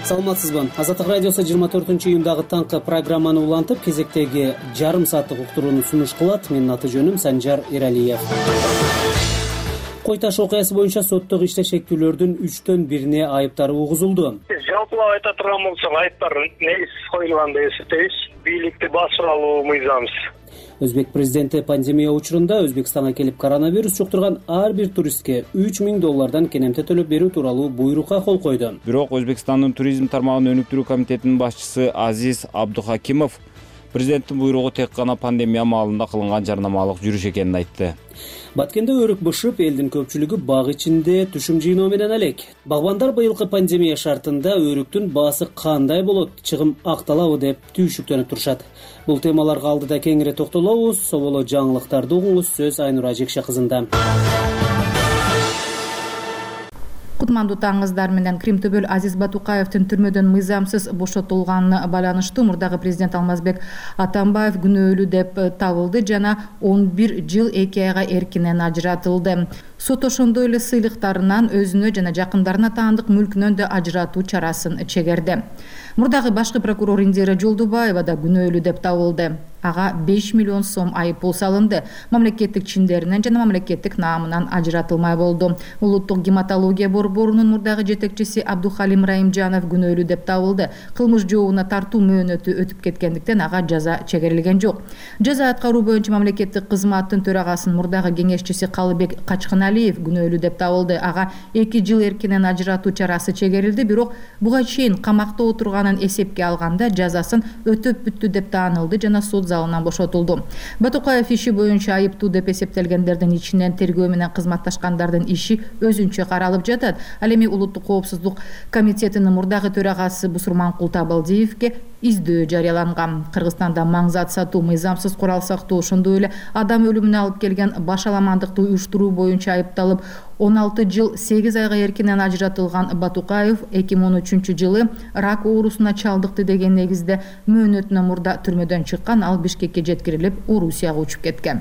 Саламатсызбы. Азаттык радиосу 24-июндагы таңкы программаны улантып, кезектеги жарым сааттык уктурууну сунуш кылат. Менин аты жөнүм Санжар Эралиев. Кой таш окуясы боюнча соттук иште шектүүлөрдүн 3/1 айыптары угузулду. Жалпылап айта турган болсок, айыптар негиз коюлган деп эсептейбиз. Бийликти басып алуу мыйзамсыз. Өзбек президенти пандемия учурунда Өзбекстанга келип коронавирус жуктурган ар бир туристке $3000 кенемте төлөп берүү тууралуу буйрукка кол койду. Бирок Өзбекстандын туризм тармагын өнүктүрүү комитетинин башчысы Азиз Абдухакимов президенттин буйругу тек гана пандемия маалында кылынган жарнамалык жүрүш экенин айтты. Баткенде өрүк бышып, элдин көпчүлүгү баг ичинде түшүм жыйноо менен элек. Багбандар быйылкы пандемия шартында өрүктүн баасы кандай болот, чыгым акталабы деп түйшүктөнүп турушат. Бул темаларга алдыда кеңири токтолобуз. Соболо жаңылыктарды угуңуз. Сөз Айнура Жекше кызында. Кутмандуу таңыңыздар менен. Крим төбөл Азиз Батукаевдин түрмөдөн мыйзамсыз бошотулганына байланыштуу мурдагы президент Алмазбек Атамбаев күнөөлүү деп табылды жана 11 жыл 2 айга эркинен ажыратылды. Сот ошондой эле сыйлыктарынан өзүнө жана жакындарына таандык мүлкүнөн да ажыратуу чарасын чегерди. Мурдагы башкы прокурор Индира Жолдубаева да күнөөлүү деп табылды. Ага 5 миллион сом айыппул салынды. Мамлекеттик чиндеринен жана мамлекеттик наамынан ажыратылмай болду. Улуттук гематология борборунун мурдагы жетекчиси Абдухалим Раимжанов күнөөлүү деп табылды. Кылмыш жообуна тартуу мөөнөтү өтүп кеткендиктен ага жаза чегерилген жок. Жаза аткаруу боюнча мамлекеттик кызматтын төрагасынын мурдагы кеңешчиси Калыбек Качканалиев күнөөлүү деп табылды. Ага 2 жыл эркинен ажыратуу чарасы чегерилди, бирок буга чейин камакта отурганын эсепке алганда жазасын өтөп бүттү деп таанылды жана сот залынан бошотулду. Батукаев иши боюнча айыптуу деп эсептелгендердин ичинен тергөө менен кызматташкандардын иши өзүнчө каралып жатат. Ал эми Улуттук коопсуздук комитетинин мурдагы төрагасы Бусурманкул Табалдиевге издөө жарыяланган. Кыргызстанда маңзат сатуу, мыйзамсыз курал сактоо, ошондой эле адам өлүмүнө алып келген башаламандыкты уюштуруу боюнча айыпталып 16 жыл 8 айга эркинен ажыратылган Батукаев 2013 жылы рак оорусуна чалдыкты деген негизде мөөнөтүнөн мурда түрмөдөн чыккан. Ал Бишкекке жеткирилип, Орусияга учуп кеткен.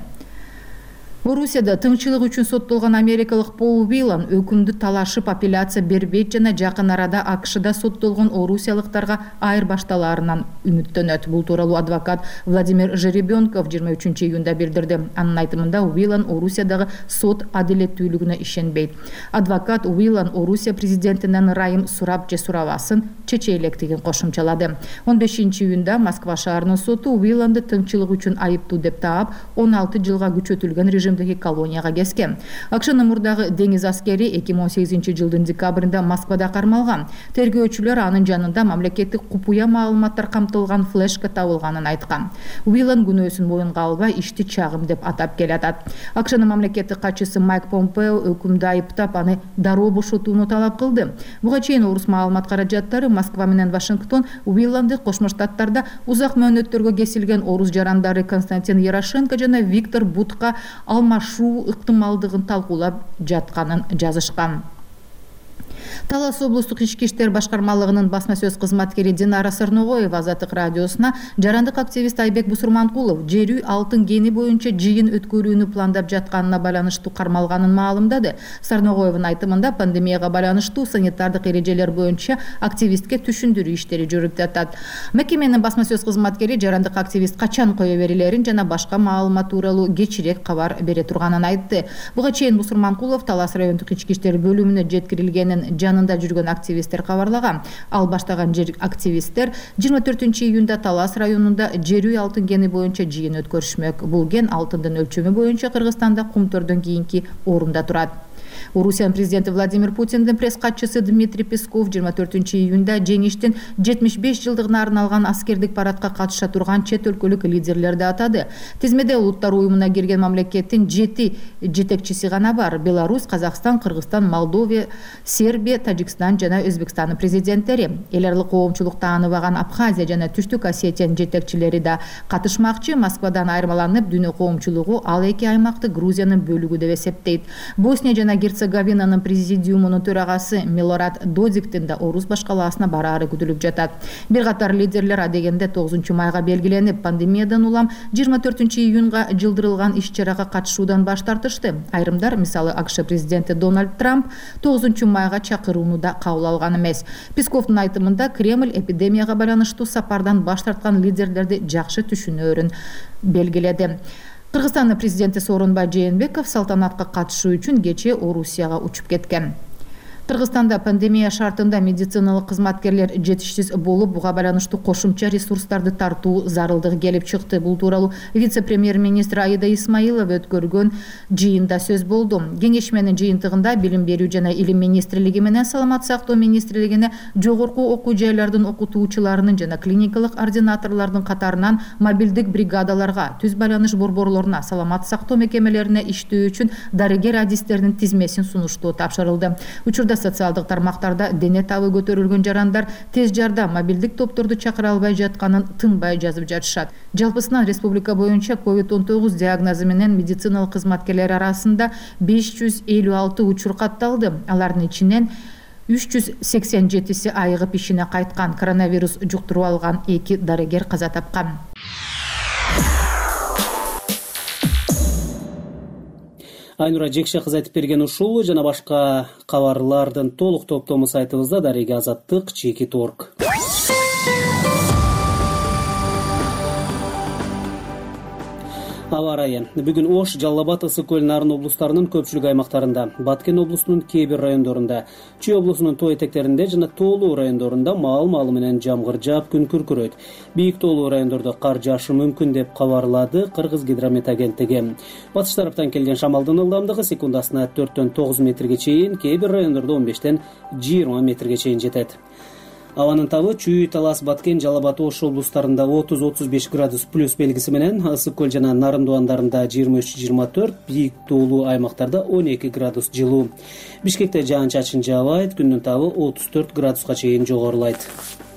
Орусияда тыңчылык үчүн соттолгон америкалык Пол Уиллан өкүмдү талашып апелляция бербейт жана жакын арада АКШда соттолгон орусиялыктарга айырбашталаарынан үмүттөнөт. Бул тууралуу адвокат Владимир Жеребенков 23 июнда билдирди. Анын айтымында Уиллан Орусиядагы сот адилеттүүлүгүнө ишенбейт. Адвокат Уиллан Орусия президентинен ырайым сурап же сурабасын чече электигин кошумчалады. 15 июнда Москва шаарынын соту Уилланды тыңчылык үчүн айыптуу деп таап 16 жылга күчөтүлгөн режим колонияга kesкен. АКШнын мурдагы деңиз аскери 2018 жылдын декабрында Москвада кармалган. Тергөөчүлөр анын жанында мамлекеттик купуя маалыматтар камтылган флешка табылганын айткан. Уиллан күнөөсүн моюнга албай ишти чагым деп атап келатат. АКШнын мамлекеттик катчысы Майк Помпео өкүмдү айыптап аны дароо бошотууну талап кылды. Буга чейин орус маалымат каражаттары Москва менен Вашингтон Уилланды Кошмо Штаттарда узак мөөнөттөргө кесилген орус жарандары Константин Ярошенко жана Виктор Бутка алмашуу ыктымалдыгын талкуулап жатканын жазышкан. Талас облустук ички иштер башкармалыгынын басма сөз кызматкери Динара Сарногоева Азаттык радиосуна жарандык активист Айбек Бусурманкулов жерүү алтын кени боюнча жыйын өткөрүүнү пландап жатканына байланыштуу кармалганын маалымдады. Сарногоевдун айтымында пандемияга байланыштуу санитардык эрежелер боюнча активистке түшүндүрүү иштери жүрүп жатат. Мекеменин басма сөз кызматкери жарандык активист качан кое берилерин жана башка маалымат тууралуу кечирээк кабар бере турганын айтты. Буга чейин Бусурманкулов Талас райондук ички иштер бөлүмүнө жеткирилгенин жанында жүргөн активисттер кабарлаган. Ал баштаган активисттер 24 июнда Талас районунда жерүү алтын кени боюнча жыйын өткөрүшмөк. Бул кен алтындын өлчөмү боюнча Кыргызстанда кумтөрдөн кийинки орунда турат. Орусиянын президенти Владимир Путиндин пресс катчысы Дмитрий Песков 24 июнда жеңиштин 75 жылдыгына арналган аскердик парадка катыша турган чет өлкөлүк лидерлерди атады. Тизмеде улуттар уюмуна кирген мамлекеттин 7 жетекчиси гана бар. Беларусь, Казакстан, Кыргызстан, Молдова, Сербия, Тажикстан жана Өзбекстандын президенттери. Эл аралык коомчулук тааныбаган Абхазия жана Түштүк Осетиянын жетекчилери да катышмакчы. Москвадан айырмаланып, дүйнө коомчулугу ал эки аймакты Грузиянын бөлүгү деп эсептейт. Босния жана Герцеговинанын президиумунун төрагасы Милорад Додиктин да Орус башкаласына бараары күтүлүп жатат. Бир катар лидерлер адегенде 9 майга белгиленип, пандемиядан улам 24 июнга жылдырылган иш-чарага катышуудан баш тартышты. Айрымдар, мисалы АКШ президенти Дональд Трамп 9 майга чакырууну да кабыл алган эмес. Песковдун айтымында Кремль эпидемияга байланыштуу сапардан баш тарткан лидерлерди жакшы түшүнөөрүн белгиледи. Кыргызстандын президенти Сооронбай Жээнбеков салтанатка катышуу үчүн кечээ Орусияга учуп кеткен. Кыргызстанда пандемия шартында медициналык кызматкерлер жетишсиз болуп, буга байланыштуу кошумча ресурстарды тартуу зарылдыгы келип чыкты. Бул тууралуу вице-премьер-министр Аида Исмаилова өткөргөн жыйында сөз болду. Кеңешменин жыйынтыгында Билим берүү жана Илим министрлиги менен Саламат сактоо министрлигине жогорку окуу жайлардын окутуучуларынын жана клиникалык ординаторлордун катарынан мобилдик бригадаларга, түз байланыш борборлоруна, саламат сактоо мекемелерине иштөө үчүн дарыгер адистердин тизмесин сунуштоо тапшырылды. Учурда социалдык тармактарда дене табы көтөрүлгөн жарандар тез жардам мобилдик топторду чакыра албай жатканын тынбай жазып жатышат. Жалпысынан республика боюнча COVID-19 диагнозу менен медициналык кызматкерлер арасында 556 учур катталды. Алардын ичинен 387 айыгып ишине кайткан. Коронавирус жуктуруп алган 2 дарыгер каза тапкан. Айнура Жекше кызы айтып берген ушул жана башка кабарлардын толук топтому сайтыбызда Дарыга Азаттык /org. Аба ырайы. Бүгүн Ош, Жалал Абад, Ысык көл, Нарын облустарынын көпчүлүк аймактарында, Баткен облусунун кээ бир райондорунда, Чүй облусунун тоо этектеринде жана тоолуу райондорунда маал-маалы менен жамгыр жаап күн күркүрөйт. Бийик тоолуу райондордо кар жаашы мүмкүн деп кабарлады Кыргыз гидромет агенттиги. Батыш тараптан келген шамалдын ылдамдыгы секундасына 4-төн 9 метрге чейин, кээ бир райондордо 15-тен 20 метрге чейин жетет. Абанын табы Чүй, Талас, Баткен, Жалал Абад, Ош облустарында 30-35 градус плюс белгиси менен, Ысык көл жана Нарын дуандарында 23-24, бийик тоолуу аймактарда 12 градус жылуу. Бишкекте жаан-чачын жаабайт, күндүн табы 34 градуска чейин жогорулайт.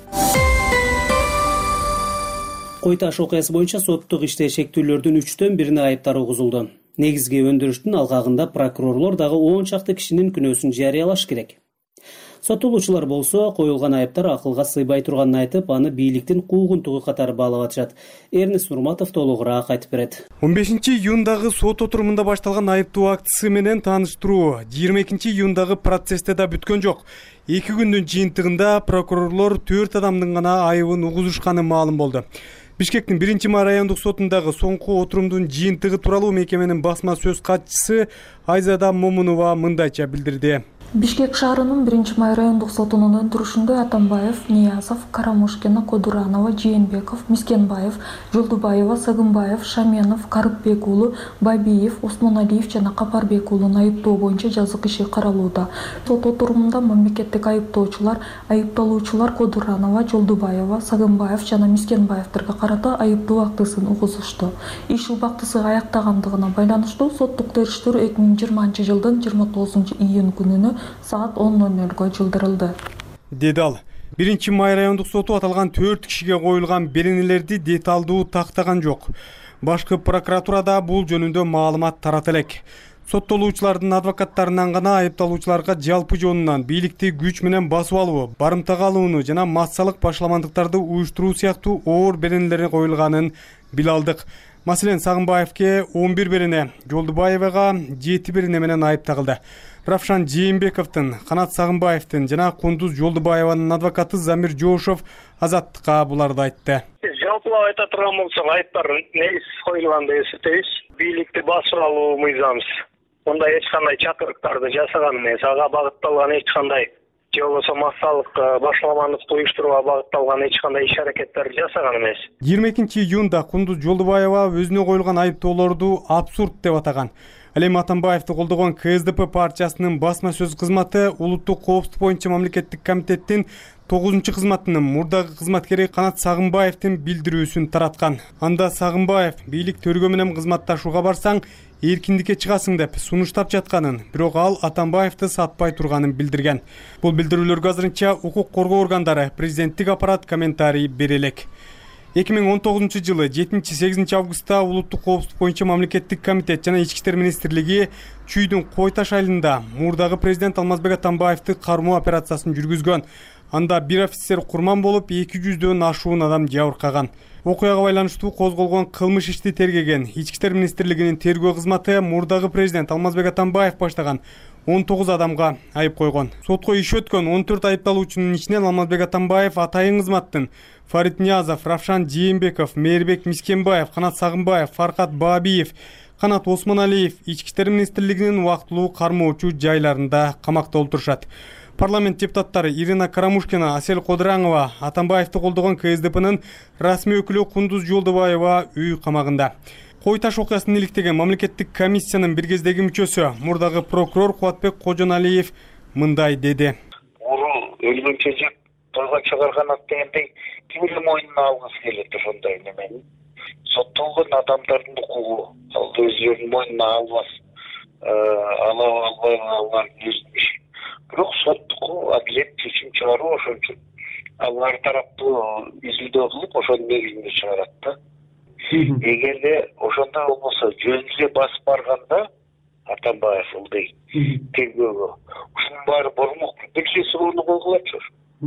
Кой Таш окуясы боюнча соттук иште шектүүлөрдүн 3төн бирине айыптар угузулду. Негизги өндүрүштүн алкагында прокурорлор дагы 10 чакты кишинин күнөөсүн жарыялаш керек. Соттолуучулар болсо коюлган айыптар акылга сыйбай турганын айтып, аны бийликтин куугунтугу катары баалап атышат. Эрнест Нурматов толугураак айтып берет. 15 июндагы сот отурумунда башталган айыптоо актысы менен тааныштыруу 22 июндагы процессте да бүткөн жок. 2 күндүн жыйынтыгында прокурорлор 4 адамдын гана айыбын угузушканы маалым болду. Бишкектин 1-май райондук сотундагы соңку отурумдун жыйынтыгы тууралуу мекеменин басма сөз катчысы Айзада Момунова мындайча билдирди. Бишкек шаарынын 1-май райондук сотунун өндүрүшүндө Атамбаев, Ниязов, Карамушкина, Кодуранова, Жээнбеков, Мискенбаев, Жолдубаева, Сагынбаев, Шаменов, Карыпбек уулу, Байбиев, Осмоналиев жана Капарбек уулун айыптоо боюнча жазык иши каралууда. Сот отурумунда мамлекеттик айыптоочулар, айыпталуучулар Кодуранова, Жолдубаева, Сагынбаев жана Мискенбаевтерге карата айыптоо актысын угузушту. Иш убактысы аяктагандыгына байланыштуу соттук териштирүү 2020 жылдын 29 июнь күнүнө саат 10:00 жылдырылды. Деди ал. 1-май райондук соту аталган 4 кишиге коюлган беренелерди деталдуу тактаган жок. Башкы прокуратурада бул жөнүндө маалымат тарата элек. Соттолуучулардын адвокаттарынан гана айыпталуучуларга жалпы жонунан бийликти күч менен басып алуу, барымтага алууну жана массалык башаламандыктарды уюштуруу сыяктуу оор беренелери коюлганын биле алдык. Маселен, Сагынбаевке 11 берене, Жолдубаевага 7 берене менен айып тагылды. Равшан Жээнбековдун, Канат Сагынбаевдин жана Кундуз Жолдубаеванын адвокаты Замир Жошов Азаттыкка буларды айтты. Жалпылап айта турган болсок, айыптар негиз коюлган деп эсептейбиз. Бийликти басып алуу мыйзамсыз. Мындай эч кандай чакырыктарды жасаган эмес, ага багытталган эч кандай же болбосо массалык башаламандыкты уюштурууга багытталган эч кандай иш-аракеттер жасаган эмес. 22 июнда Кундуз Жолдубаева өзүнө коюлган айыптоолорду абсурд деп атаган. Ал эми Атамбаевди колдогон КСДП партиясынын басма сөз кызматы улуттук коопсуздук боюнча мамлекеттик комитеттин 9 кызматынын мурдагы кызматкери Канат Сагынбаевдин билдирүүсүн тараткан. Анда Сагынбаев бийлик төргө менен кызматташууга барсаң эркиндикке чыгасың деп сунуштап жатканын, бирок ал Атамбаевди сатпай турганын билдирген. Бул билдирүүлөргө азырынча укук коргоо органдары, президенттик аппарат комментарий бере элек. 2019 жылы 7-8 августта улуттук коопсуздук боюнча мамлекеттик комитет жана ички иштер министрлиги Чүйдүн Кой Таш айылында мурдагы президент Алмазбек Атамбаевди кармоо операциясын жүргүзгөн. Анда бир офицер курман болуп, 200дөн ашуун адам жабыркаган. Окуяга байланыштуу козголгон кылмыш ишти тергеген ички иштер министрлигинин тергөө кызматы мурдагы президент Алмазбек Атамбаев баштаган 19 адамга айып койгон. Сотко иш өткөн 14 айыпталуучунун ичинен Алмазбек Атамбаев, Атайын кызматтын Фарид Ниязов, Равшан Жээнбеков, Мээрбек Мискенбаев, Канат Сагынбаев, Фаркат Баабиев, Канат Осмоналиев ички иштер министрлигинин убактылуу кармоочу жайларында камакта олтурушат. Парламент депутаттары Ирина Карамушкина, Асель Кодыраңова, Атамбаевди колдогон КСДПнын расмий өкүлү Кундуз Жолдубаева үй камагында. Кой Таш окуясын иликтеген мамлекеттик комиссиянын бир кездеги мүчөсү, мурдагы прокурор Кубатбек Кожоналиев мындай деди. Өлгөнчө жеп тойго чыгарган ат дегендей ким эле мойнуна алгысы келет ошондой немени. Соттолгон адамдардын укугу ал өздөрүнүн мойнуна албас, албай алардын өзүнүн иши. Бирок соттук адилет чечим чыгаруу ошон үчүн алар тараптуу изилдөө кылып ошонун негизинде чыгарат да. Эгерде ошондой болбосо жөн эле басып барганда Атамбаев ылдый тергөөгө ушунун баары болмок бирчеси орну койгулачу.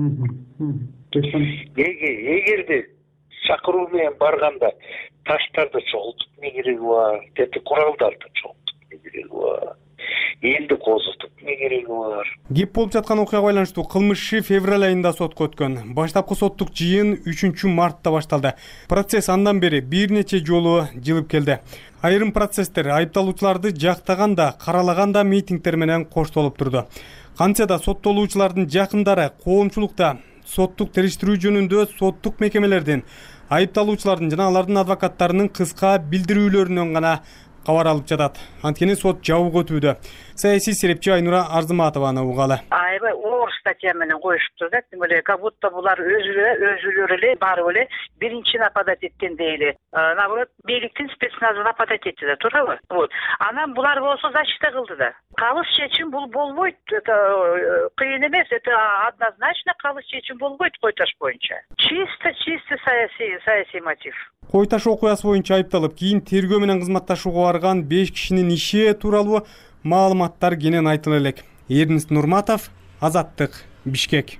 Эгерде чакыруу менен барганда таштарды чогултуп эмне кереги бар, тетик куралдарды чогултуп эмне кереги бар, элди козутуп эмне кереги бар. Кеп болуп жаткан окуяга байланыштуу кылмыш иши февраль айында сотко өткөн. Баштапкы соттук жыйын 3 мартта башталды. Процесс андан бери бир нече жолу жылып келди. Айрым процесстер айыпталуучуларды жактаганда, каралаганда митингдер менен коштолуп турду. Кантсе да соттолуучулардын жакындары коомчулукта соттук териштирүү жөнүндө соттук мекемелердин, айыпталуучулардын жана алардын адвокаттарынын кыска билдирүүлөрүнөн гана кабар алып жатат. Анткени сот жабык өтүүдө. Саясий серепчи Айнура Арзыматованы угалы. Аябай оор статья менен коюшуптур да. Тим эле как будто булар өзүлөрү эле барып эле биринчи нападать эткендей эле. Наоборот, бийликтин спецназы нападать этти да, туурабы? Вот. Анан булар болсо защита кылды да. Калыс чечим бул болбойт. Это кыйын эмес, это однозначно калыс чечим болбойт Кой Таш боюнча. Чисто саясий мотив. Кой Таш окуясы боюнча айыпталып, кийин тергөө менен кызматташууга барган 5 кишинин иши тууралуу маалыматтар кенен айтыла элек. Эрнест Нурматов, Азаттык, Бишкек.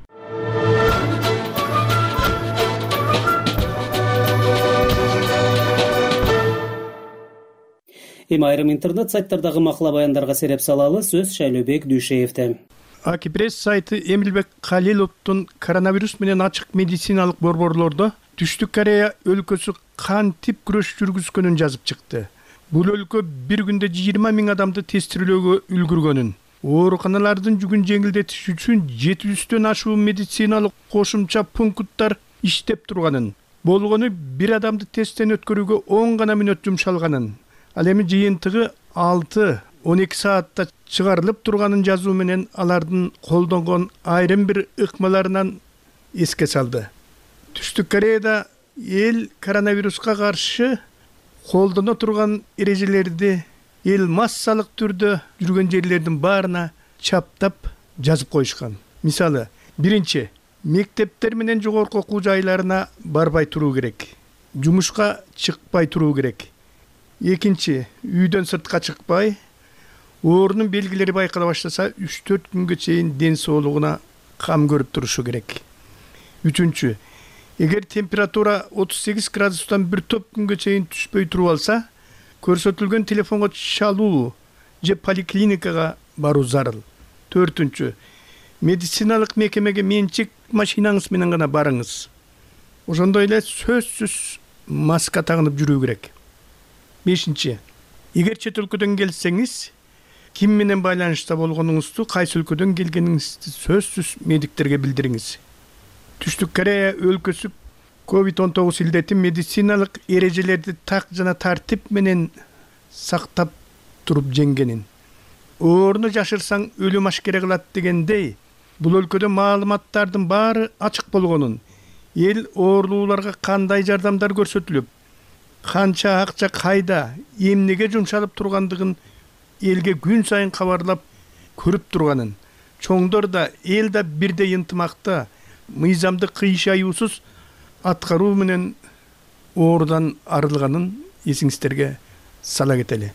Эми айрым интернет сайттардагы макала баяндарга сереп салалы, сөз Шайлөбек Дүйшеевде. Акипресс сайты Эмилбек Калиловдун коронавирус менен ачык медициналык борборлордо Түштүк Корея өлкөсү кантип күрөш жүргүзгөнүн жазып чыкты. Бул өлкө бир күндө 20 000 адамды тестирөөгө үлгүргөнүн, ооруканалардын жүгүн жеңилдетиш үчүн 700дөн ашуун медициналык кошумча пункттар иштеп турганын, болгону бир адамды тесттен өткөрүүгө 10 гана мүнөт жумшалганын, ал эми жыйынтыгы 6-12 саатта чыгарылып турганын жазуу менен алардын колдонгон айрым бир ыкмаларынан эске салды. Түштүк Кореяда эл коронавируска каршы колдоно турган эрежелерди эл массалык түрдө жүргөн жерлердин баарына чаптап жазып коюшкан. Мисалы, биринчи, мектептер менен жогорку окуу жайларына барбай туруу керек. Жумушка чыкпай туруу керек. Экинчи, үйдөн сыртка чыкпай, оорунун белгилери байкала баштаса 3-4 күнгө чейин ден соолугуна кам көрүп турушу керек. Үчүнчү, эгер температура 38 градустан бир топ күнгө чейин түшпөй туруп алса, көрсөтүлгөн телефонго чалуу же поликлиникага баруу зарыл. Төртүнчү, медициналык мекемеге менчик машинаңыз менен гана барыңыз. Ошондой эле сөзсүз маска тагынып жүрүү керек. Бешинчи, эгер чет өлкөдөн келсеңиз, ким менен байланышта болгонуңузду, кайсы өлкөдөн келгениңизди сөзсүз медиктерге билдириңиз. Түштүк Корея өлкөсү COVID-19 илдетин медициналык эрежелерди так жана тартип менен сактап туруп жеңгенин. Ооруну жашырсаң өлүм ашкере кылат дегендей, бул өлкөдө маалыматтардын баары ачык болгонун, эл оорулууларга кандай жардамдар көрсөтүлүп, канча акча кайда, эмнеге жумшалып тургандыгын элге күн сайын кабарлап көрүп турганын, чоңдор да эл да бирдей ынтымакта, мыйзамды кыйшаюусуз аткаруу менен оорудан арылганын эсиңиздерге сала кетели.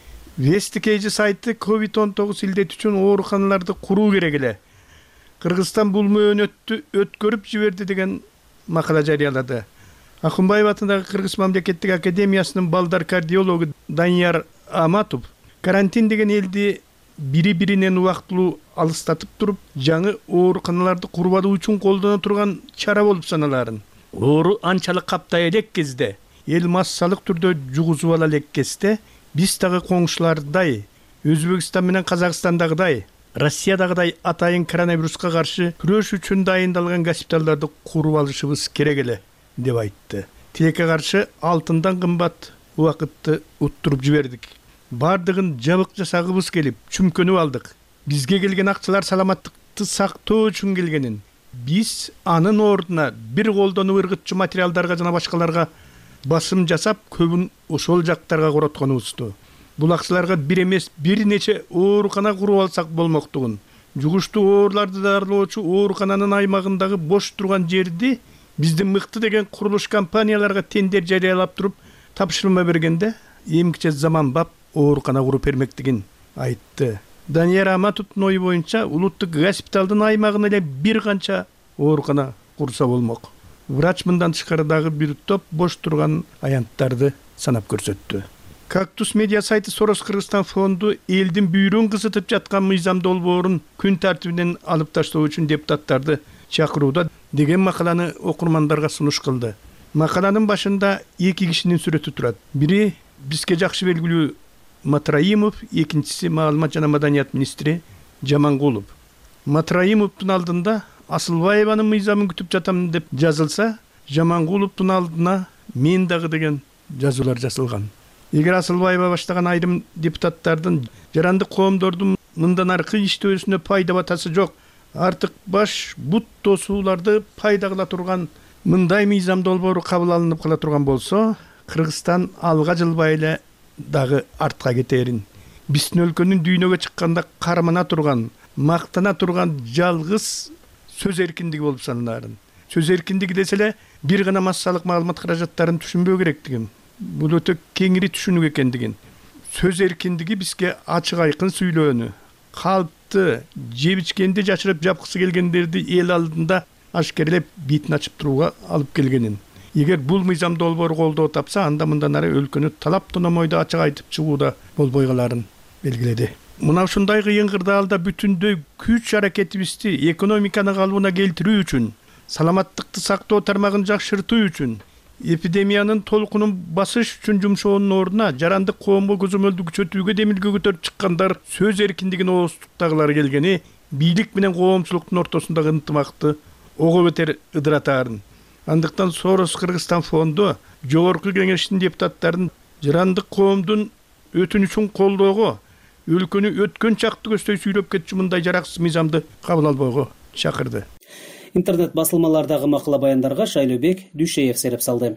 Вестикейжи сайты COVID-19 илдет үчүн ооруканаларды куруу керек эле. Кыргызстан бул мөөнөттү өткөрүп жиберди деген макала жарыялады. Акунбаев атындагы Кыргыз мамлекеттик академиясынын балдар кардиологу Данияр Аматов карантин деген элди бири-биринен убактылуу алыстатып туруп, жаңы ооруканаларды курбалоо үчүн колдоно турган чара болуп саналарын. Оору анчалык каптай элек кезде, эл массалык түрдө жугузуп ала элек кезде, биз дагы коңшулардай, Өзбекстан менен Казакстандагыдай, Россиядагыдай атайын коронавируска каршы күрөш үчүн дайындалган госпиталдарды куруп алышыбыз керек эле деп айтты. Тилекке каршы алтындан кымбат убакытты уттуруп жибердик. Бардыгын жабык жасагыбыз келип, чүмкөнүп алдык. Бизге келген акчалар саламаттыкты сактоо үчүн келгенин, биз анын ордуна бир колдонуу ыргытчу материалдарга жана башкаларга басым жасап, көбүн ошол жактарга коротконубузду. Бул акчаларга бир эмес, бир нече оорукана куруп алсак болмоктугун. Жугуштуу ооруларды дарылоочу оорукананын аймагындагы бош турган жерди биздин мыкты деген курулуш компанияларга тендер жарыялап туруп, тапшырма бергенде эмгиче заманбап оорукана куруп бермектигин айтты. Данияр Аматовдун ою боюнча, улуттук госпиталдын аймагына эле бир канча оорукана курса болмок. Врач мындан тышкары дагы бир топ бош турган аянттарды санап көрсөттү. Кактус медиа сайты Сорос Кыргызстан фонду элдин бүйрөн кызытып жаткан мыйзам долбоорун күн тартибинен алып таштоо үчүн депутаттарды чакырууда деген макаланы окурмандарга сунуш кылды. Макаланын башында эки кишинин сүрөтү турат. Бири бизге жакшы белгилүү Матраимов, экинчиси маалымат жана маданият министри Жамангулов. Матраимовдун алдында Асылбаеванын мыйзамын күтүп жатам деп жазылса, Жамангуловдун алдына мен дагы деген жазуулар жазылган. Эгер Асылбаева баштаган айрым депутаттардын жарандык коомдордун мындан аркы иштөөсүнө пайда батасы жок, артык баш бут тосууларды пайда кыла турган мындай мыйзам долбоору кабыл алынып кала турган болсо, Кыргызстан алга жылбай эле дагы артка кетерин. Биздин өлкөнүн дүйнөгө чыкканда кармана турган, мактана турган жалгыз сөз эркиндиги болуп саналарын. Сөз эркиндиги десе эле бир гана массалык маалымат каражаттарын түшүнбөө керектигин, бул өтө кеңири түшүнүк экендигин. Сөз эркиндиги бизге ачык айкын сүйлөөнү, калпты, жеп ичкенди жашырып жапкысы келгендерди эл алдында ашкерлеп битин ачып турууга алып келгенин. Эгер бул мыйзам долбоору колдоо тапса, анда мындан ары өлкөнү талап тономойду ачык айтып чыгууда болбой каларын белгиледи. Мына ушундай кыйын кырдаалда бүтүндөй күч аракетибизди экономиканы калыбына келтирүү үчүн, саламаттыкты сактоо тармагын жакшыртуу үчүн, эпидемиянын толкунун басыш үчүн жумшоонун ордуна жарандык коомго көзөмөлдү күчөтүүгө демилге көтөрүп чыккандар сөз эркиндигин ооздуктагылары келгени бийлик менен коомчулуктун ортосундагы ынтымакты ого бетер ыдыратаарын. Андыктан Сорос Кыргызстан фонду жогорку кеңештин депутаттарын жарандык коомдун өтүнүчүн колдоого, өлкөнү өткөн чакты көздөй сүйлөп кетчү мындай жараксыз мыйзамды кабыл албоого чакырды. Интернет басылмалардагы макала баяндарга Шайлообек Дүйшеев сереп салды.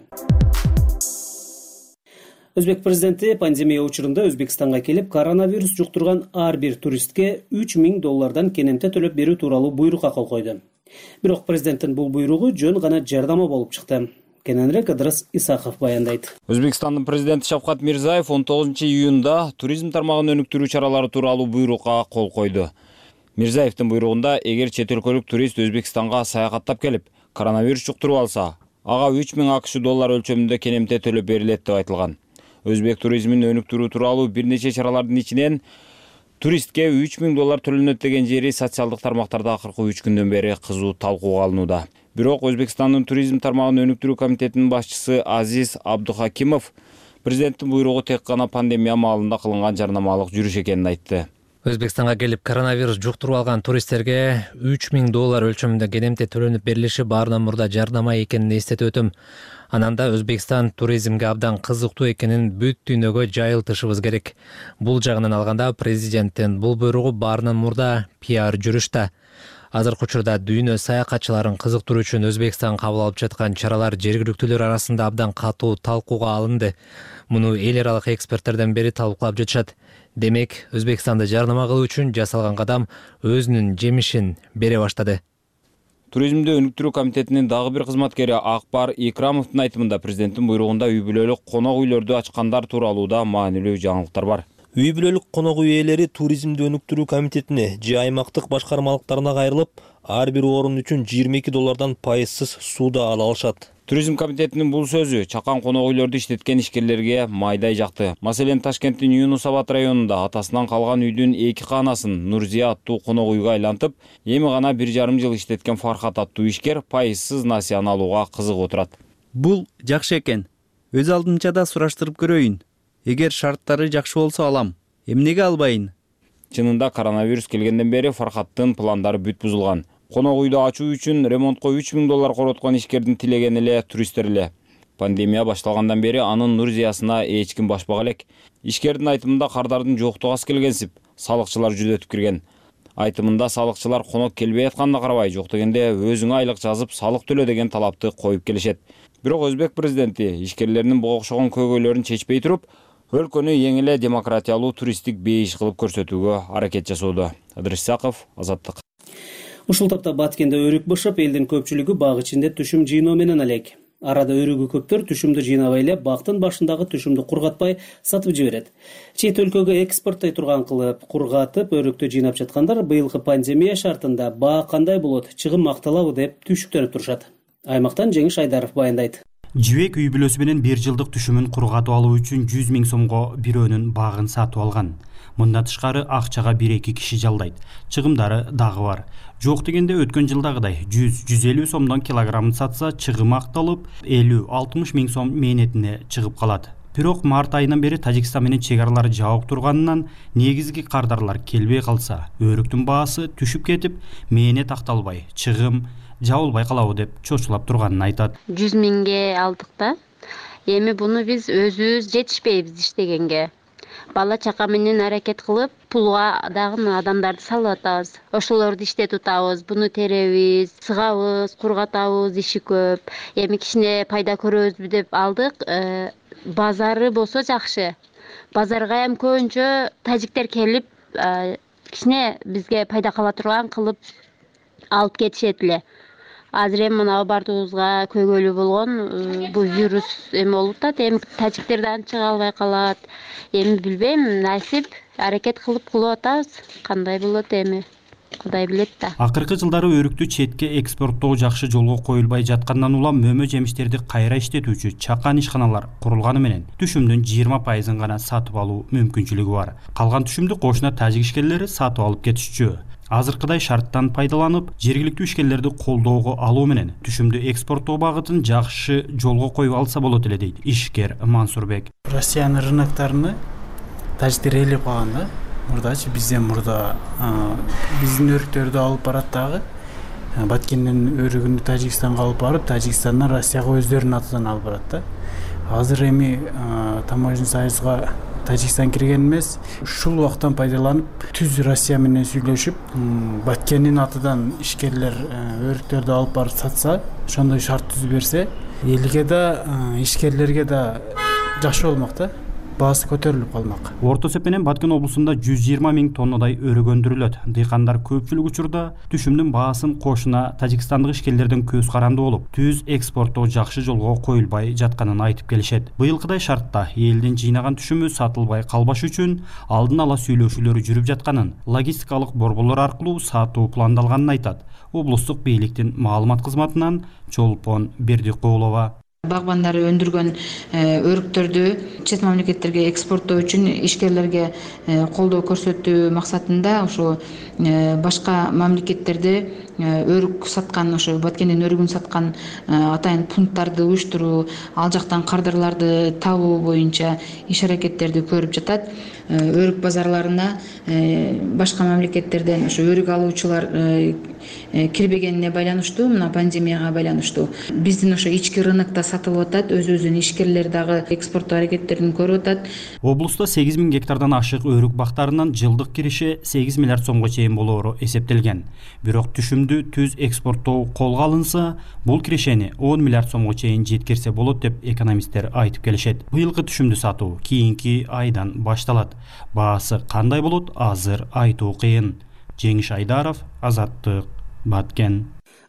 Өзбек президенти пандемия учурунда Өзбекстанга келип, коронавирус жуктурган ар бир туристке $3000 кенемте төлөп берүү тууралуу буйрукка кол койду. Бирок президенттин бул буйругу жөн гана жардама болуп чыкты. Кененирээк Ыдырыс Исаков баяндайт. Өзбекстандын президенти Шавкат Мирзиёев 19-июнда туризм тармагын өнүктүрүү чаралары тууралуу буйрукка кол койду. Мирзиёевдин буйругунда эгер чет өлкөлүк турист Өзбекстанга саякаттап келип, коронавирус жуктуруп алса, ага $3000 өлчөмүндө кенемте төлөп берилет деп айтылган. Өзбек туризмин өнүктүрүү тууралуу бир нече чаралардын ичинен туристке $3000 төлөнөт деген жери социалдык тармактарда акыркы 3 күндөн бери кызуу талкууга алынууда. Бирок Өзбекстандын туризм тармагын өнүктүрүү комитетинин башчысы Азиз Абдухакимов президенттин буйругу тек гана пандемия маалында кылынган жарнамалык жүрүш экенин айтты. Өзбекстанга келип коронавирус жуктуруп алган туристтерге $3000 өлчөмүндө кенемте төлөнүп берилиши баарынан мурда жарнама экенин эстетип өтөм. Ананда Өзбекстан туризмге абдан кызыктуу экенин бүт дүйнөгө жайылтышыбыз керек. Бул жагынан алганда президенттин бул буйругу баарынан мурда пиар жүрүш да. Азыркы учурда дүйнө саякатчыларын кызыктыруу үчүн Өзбекстан кабыл алып жаткан чаралар жергиликтүүлөр арасында абдан катуу талкууга алынды. Муну эл аралык эксперттерден бери талкуулап жатышат. Демек, Өзбекстанды жарнама кылуу үчүн жасалган кадам өзүнүн жемишин бере баштады. Туризмди өнүктүрүү комитетинин дагы бир кызматкери Акбар Икрамовдун айтымында президенттин буйругунда үй бүлөлүк конок үйлөрдү ачкандар тууралуу да маанилүү жаңылыктар бар. Үй бүлөлүк конок үй ээлери туризмди өнүктүрүү комитетине же аймактык башкармалыктарына кайрылып, ар бир орун үчүн $22 пайызсыз сууда ала алышат. Туризм комитетинин бул сөзү чакан конок үйлөрдү иштеткен ишкерлерге майдай жакты. Маселен, Ташкенттин Юнус Абад районунда атасынан калган үйдүн 2 каанасын Нурзия аттуу конок үйгө айлантып, эми гана 1,5 жыл иштеткен Фархат аттуу ишкер пайызсыз насыяны алууга кызыгып отурат. Бул жакшы экен. Өз алдымча да сураштырып көрөйүн. Эгер шарттары жакшы болсо алам. Эмнеге албайын? Чынында коронавирус келгенден бери Фархаттын пландары бүт бузулган. Конок үйдү ачуу үчүн ремонтко $3,000 короткон ишкердин тилегени эле туристтер эле. Пандемия башталгандан бери анын Нурзиясына эч ким башпак элек. Ишкердин айтымында кардардын жоктугу аз келгенсип, салыкчылар жүдөтүп кирген. Айтымында салыкчылар конок келбей атканына карабай, жок дегенде өзүңө айлык жазып салык төлө деген талапты коюп келишет. Бирок Өзбек президенти ишкерлердин буга окшогон көйгөйлөрүн чечпей туруп, өлкөнү эң эле демократиялуу туристтик бейиш кылып көрсөтүүгө аракет жасоодо. Ыдырыс Исаков, Азаттык. Ушул тапта Баткенде өрүк бышып, элдин көпчүлүгү бак ичинде түшүм жыйноо менен элек. Арада өрүгү көптөр түшүмдү жыйнабай эле бактын башындагы түшүмдү кургатпай сатып жиберет. Чет өлкөгө экспорттой турган кылып кургатып өрүктү жыйнап жаткандар быйылкы пандемия шартында баа кандай болот, чыгым акталабы деп түйшүктөнүп турушат. Аймактан Жеңиш Айдаров баяндайт. Жибек үй бүлөсү менен 1 жылдык түшүмүн кургатып алуу үчүн 100 000 сомго бирөөнүн багын сатып алган. Мындан тышкары акчага 1-2 киши жалдайт. Чыгымдары дагы бар. Жок дегенде өткөн жылдагыдай 100-150 сомдон килограммын сатса, чыгым акталып 50-60 000 сом мээнетине чыгып калат. Бирок март айынан бери Тажикстан менен чек аралары жабык турганынан негизги кардарлар келбей калса, өрүктүн баасы түшүп кетип, мээнет акталбай, чыгым жабылбай калабы деп чочулап турганын айтат. 100 000ге алдык да. Эми буну биз өзүбүз жетишпейбиз иштегенге. Бала чака менен аракет кылып, пулга дагы адамдарды салып атабыз. Ошолорду иштетип атабыз. Буну теребиз, сыгабыз, кургатабыз, иши көп. Эми кичине пайда көрөбүзбү деп алдык. Базары болсо жакшы. Базарга эми көбүнчө тажиктер келип, кичине бизге пайда кала турган кылып алып кетишет эле. Азыр эми мына бардыгыбызга көйгөйлүү болгон бул вирус эми болуп атат. Эми тажиктерден чыга албай калат. Эми билбейм, насип аракет кылып атабыз. Кандай болот эми? Кудай билет да. Акыркы жылдары өрүктү четке экспорттоо жакшы жолго коюлбай жаткандан улам мөмө жемиштерди кайра иштетүүчү чакан ишканалар курулганы менен түшүмдүн 20% гана сатып алуу мүмкүнчүлүгү бар. Калган түшүмдү кошуна тажик ишкерлери сатып алып кетишчү. Азыркыдай шарттан пайдаланып, жергиликтүү ишкерлерди колдоого алуу менен түшүмдү экспорттоо багытын жакшы жолго коюп алса болот эле дейт ишкер Мансурбек. Россиянын рыноктарыны тажиктер ээлеп калган да. Мурдачы бизден мурда биздин өрүктөрдү алып барат дагы. Баткенден өрүгүн Тажикстанга алып барып, Тажикстандан Россияга өздөрүнүн атынан алып барат да. Азыр эми таможня союзга Тажикстан кирген эмес. Ушул убактан пайдаланып, түз Россия менен сүйлөшүп, Баткендин атынан ишкерлер өрүктөрдү алып барып сатса, ошондой шарт түзүп берсе, элге да, ишкерлерге да жакшы болмок да. Баасы көтөрүлүп калмак. Орто эсеп менен Баткен облусунда 120 000 тоннадай өрүк өндүрүлөт. Дыйкандар көпчүлүк учурда түшүмдүн баасын кошуна тажикстандык ишкерлерден көз каранды болуп, түз экспорттоо жакшы жолго коюлбай жатканын айтып келишет. Быйылкыдай шартта элдин жыйнаган түшүмү сатылбай калбаш үчүн алдын ала сүйлөшүүлөр жүрүп жатканын, логистикалык борборлор аркылуу сатуу пландалганын айтат. Облустук бийликтин маалымат кызматынан Чолпон Бердикулова. Багбандар өндүргөн өрүктөрдү чет мамлекеттерге экспорттоо үчүн ишкерлерге колдоо көрсөтүү максатында ошо башка мамлекеттерде өрүк саткан, ошо Баткендин өрүгүн саткан атайын пункттарды уюштуруу, ал жактан кардарларды табуу боюнча иш аракеттерди көрүп жатат. Өрүк базарларына башка мамлекеттерден ошо өрүк алуучулар кирбегенине байланыштуу, мына пандемияга байланыштуу биздин ошо ички рынокто сатылып атат, өзүнүн ишкерлери дагы экспорттоо аракеттерин көрүп атат. Облуста 8 000 гектардан ашык өрүк бактарынан жылдык кириши 8 миллиард сомго чейин болоору эсептелген. Бирок түшүмдү түз экспорттоо колго алынса, бул киришени 10 миллиард сомго чейин жеткирсе болот деп экономисттер айтып келишет. Быйылкы түшүмдү сатуу кийинки айдан башталат. Баасы кандай болот, азыр айтуу кыйын. Жеңиш Айдаров, Азаттык, Баткен.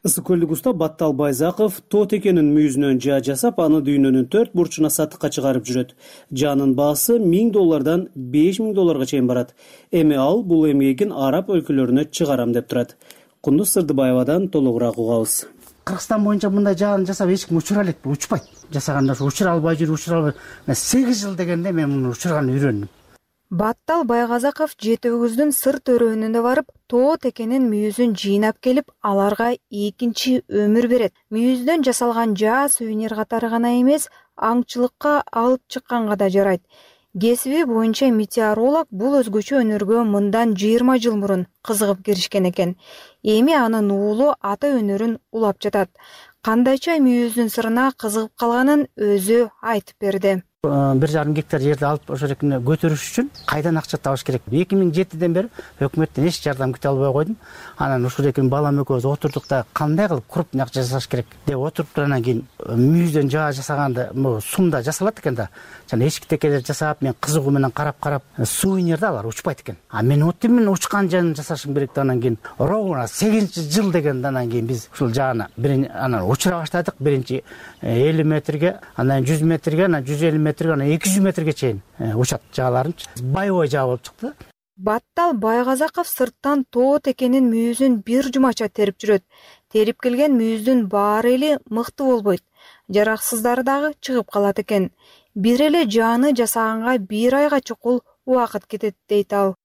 Ысык көлдүк уста Баттал Байзаков тоо текенин мүйүзүнөн жаа жасап, аны дүйнөнүн 4 бурчуна сатыкка чыгарып жүрөт. Жаанын баасы $1000 $5000 чейин барат. Эми ал бул эмгегин араб өлкөлөрүнө чыгарам деп турат. Кундуз Сырдыбаевадан толугураак угабыз. Кыргызстан боюнча мындай жааны жасап эч ким учура элек, учпайт. Жасаганда учура албай жүрүп, учура албай. 8 жыл дегенде мен муну учурганды үйрөндүм. Баттал Байгазаков жети өгүздүн сыр төрөөнүнө барып, тоо текенин мүйүзүн жыйнап келип, аларга экинчи өмүр берет. Мүйүздөн жасалган жаа сувенир катары гана эмес, аңчылыкка алып чыкканга да жарайт. Кесиби боюнча метеоролог бул өзгөчө өнөргө мындан 20 жыл мурун кызыгып киришкен экен. Эми анын уулу ата өнөрүн улап жатат. Кандайча мүйүздүн сырына кызыгып калганын өзү айтып берди. 1,5 гектар жерди алып ошо жерге көтөрүш үчүн кайдан акча табыш керек? 2007-ден бери өкмөттөн эч жардам күтө албай койдум. Анан ушул жерге балам экөөбүз отурдук да кандай кылып крупный акча жасаш керек деп отуруп анан кийин мүйүздөн жаа жасаганды сумда жасалат экен да. Жана эчки текелер жасап, мен кызыгуу менен карап сувенирди алар учпайт экен. А мен оттимин учкан жааны жасашым керек да, анан кийин ровно 8-жыл дегенде анан кийин биз ушул жааны анан учура баштадык. Биринчи 50 метрге, анан 100 метрге, анан 150 метрге, анан 200 метрге чейин учат жааларын. Боевой жаа болуп чыкты. Баттал Байгазаков сырттан тоо текенин мүйүзүн бир жумача терип жүрөт. Терип келген мүйүздүн баары эле мыкты болбойт. Жараксыздары дагы чыгып калат экен. Бир эле жааны жасаганга 1 айга чукул убакыт кетет дейт ал.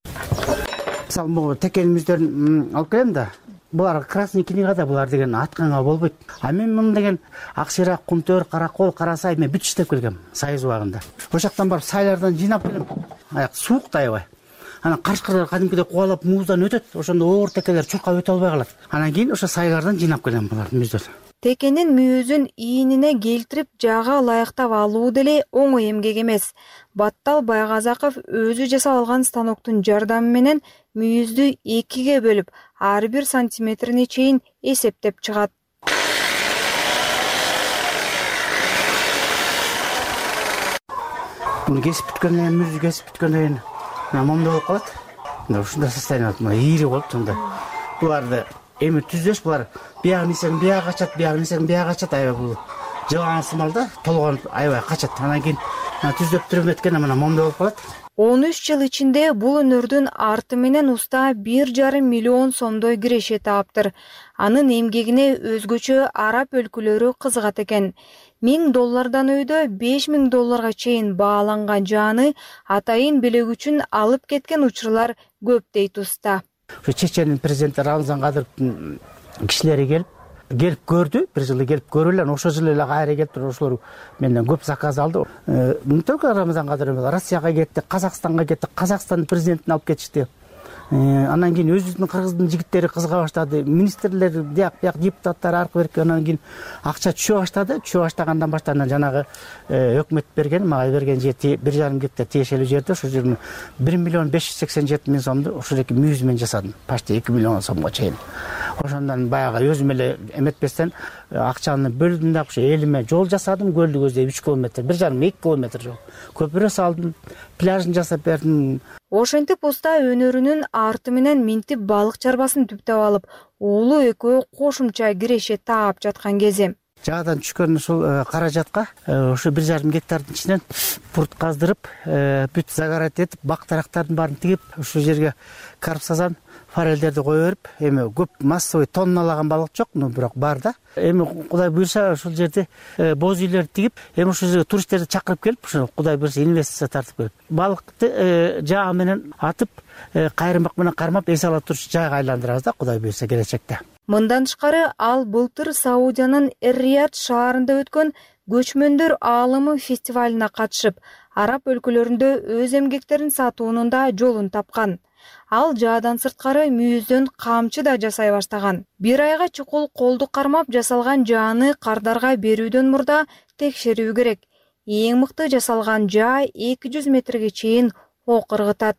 Мисалы могу текен мүйүздөрүн алып келем да. Булар красный книгада булар деген атканга болбойт. А мен муну деген Акширак, Кумтөр, Каракол, Карасай мен бүт иштеп келгем сайыз убагында. Ошол жактан барып сайлардан жыйнап келем. Аяк суук да аябай. Анан карышкырлар кадимкидей кубалап мууздан өтөт. Ошондо оор текелер чуркап өтө албай калат. Анан кийин ошо сайлардан жыйнап келем булар мүйүздөрдү. Текенин мүйүзүн ийинине келтирип жаага ылайыктап алуу деле оңой эмгек эмес. Баттал Байгазаков өзү жасап алган станоктун жардамы менен мүйүздү 2ге бөлүп, ар бир сантиметрине чейин эсептеп чыгат. Муну кесип бүткөндөн кийин, мүйүздү кесип бүткөндөн кийин момдой болуп калат. Ушундай состояние болот, ийри болуп сонда. Буларды эми түзөш, булар биягын несең бияга качат, биягын несең бияга качат, аябай бул жылан сымал да, толгонуп аябай качат. Анан кийин түздөп түрүп эткенде мына момдой болуп калат. 13 жыл ичинде бул өнөрдүн арты менен уста 1,5 миллион сомдой киреше таптыр. Анын эмгегине өзгөчө араб өлкөлөрү кызыгат экен. $1000 өйдө $5000 чейин бааланган жааны атайын белек үчүн алып кеткен учурлар көп дейт уста. Чеченин президенти Рамзан Кадыровдун кишилери келип көрдү, бир жылы келип көрүп эле, ошол жылы эле кайра келип туруп ошолор менден көп заказ алды. Не только Рамзан Кадыров Россияга кетти, Казакстанга кетти, Казакстандын президентин алып кетишти. Анан кийин өзүбүздүн кыргыздын жигиттери кызыга баштады. Министрлер, бияк депутаттар аркы берип анан кийин акча түшө баштады. Түшө баштагандан баштап жанагы өкмөт берген, мага берген жер 1,5 гектар тиешелүү жерде, ошол жердин 1,587,000 сомду ошол жерге мүйүз менен жасадым. Почти 2 миллион сомго чейин. Ошондон баягы өзүм эле эметпестен акчаны бөлдүм да, ошо элиме жол жасадым, көлдү көздөп 3 километр, 1,5-2 километр жол. Көпүрө салдым, пляжын жасап бердим. Ошентип уста өнөрүнүн арты менен минтип балык чарбасын түптөп алып, уулу экөө кошумча киреше таап жаткан кези. Жаадан түшкөн ушул каражатка ошо 1,5 гектардын ичинен пурт каздырып, бүт загорать этип, бак тарактардын баарын тигип, ушул жерге карп сазан, форелдерди кое берип, эми көп массовый тонналаган балык жок, бирок бар да. Эми Кудай буйрса ушул жерде боз үйлөрдү тигип, эми ушул жерге туристтерди чакырып келип, ушул Кудай буйрса инвестиция тартып келип, балыкты жаа менен атып, кайрымак менен кармап, эс ала туруш жайга айландырабыз да, Кудай буйрса келечекте. Мындан тышкары ал былтыр Саудиянын Эр-Рияд шаарында өткөн көчмөндөр аалымы фестивалына катышып, араб өлкөлөрүндө өз эмгектерин сатуунун да жолун тапкан. Ал жаадан сырткары мүйүздөн камчы да жасай баштаган. 1 айга чукул колду кармап жасалган жааны кардарга берүүдөн мурда текшерүү керек. Эң мыкты жасалган жаа 200 метрге чейин ок ыргытат.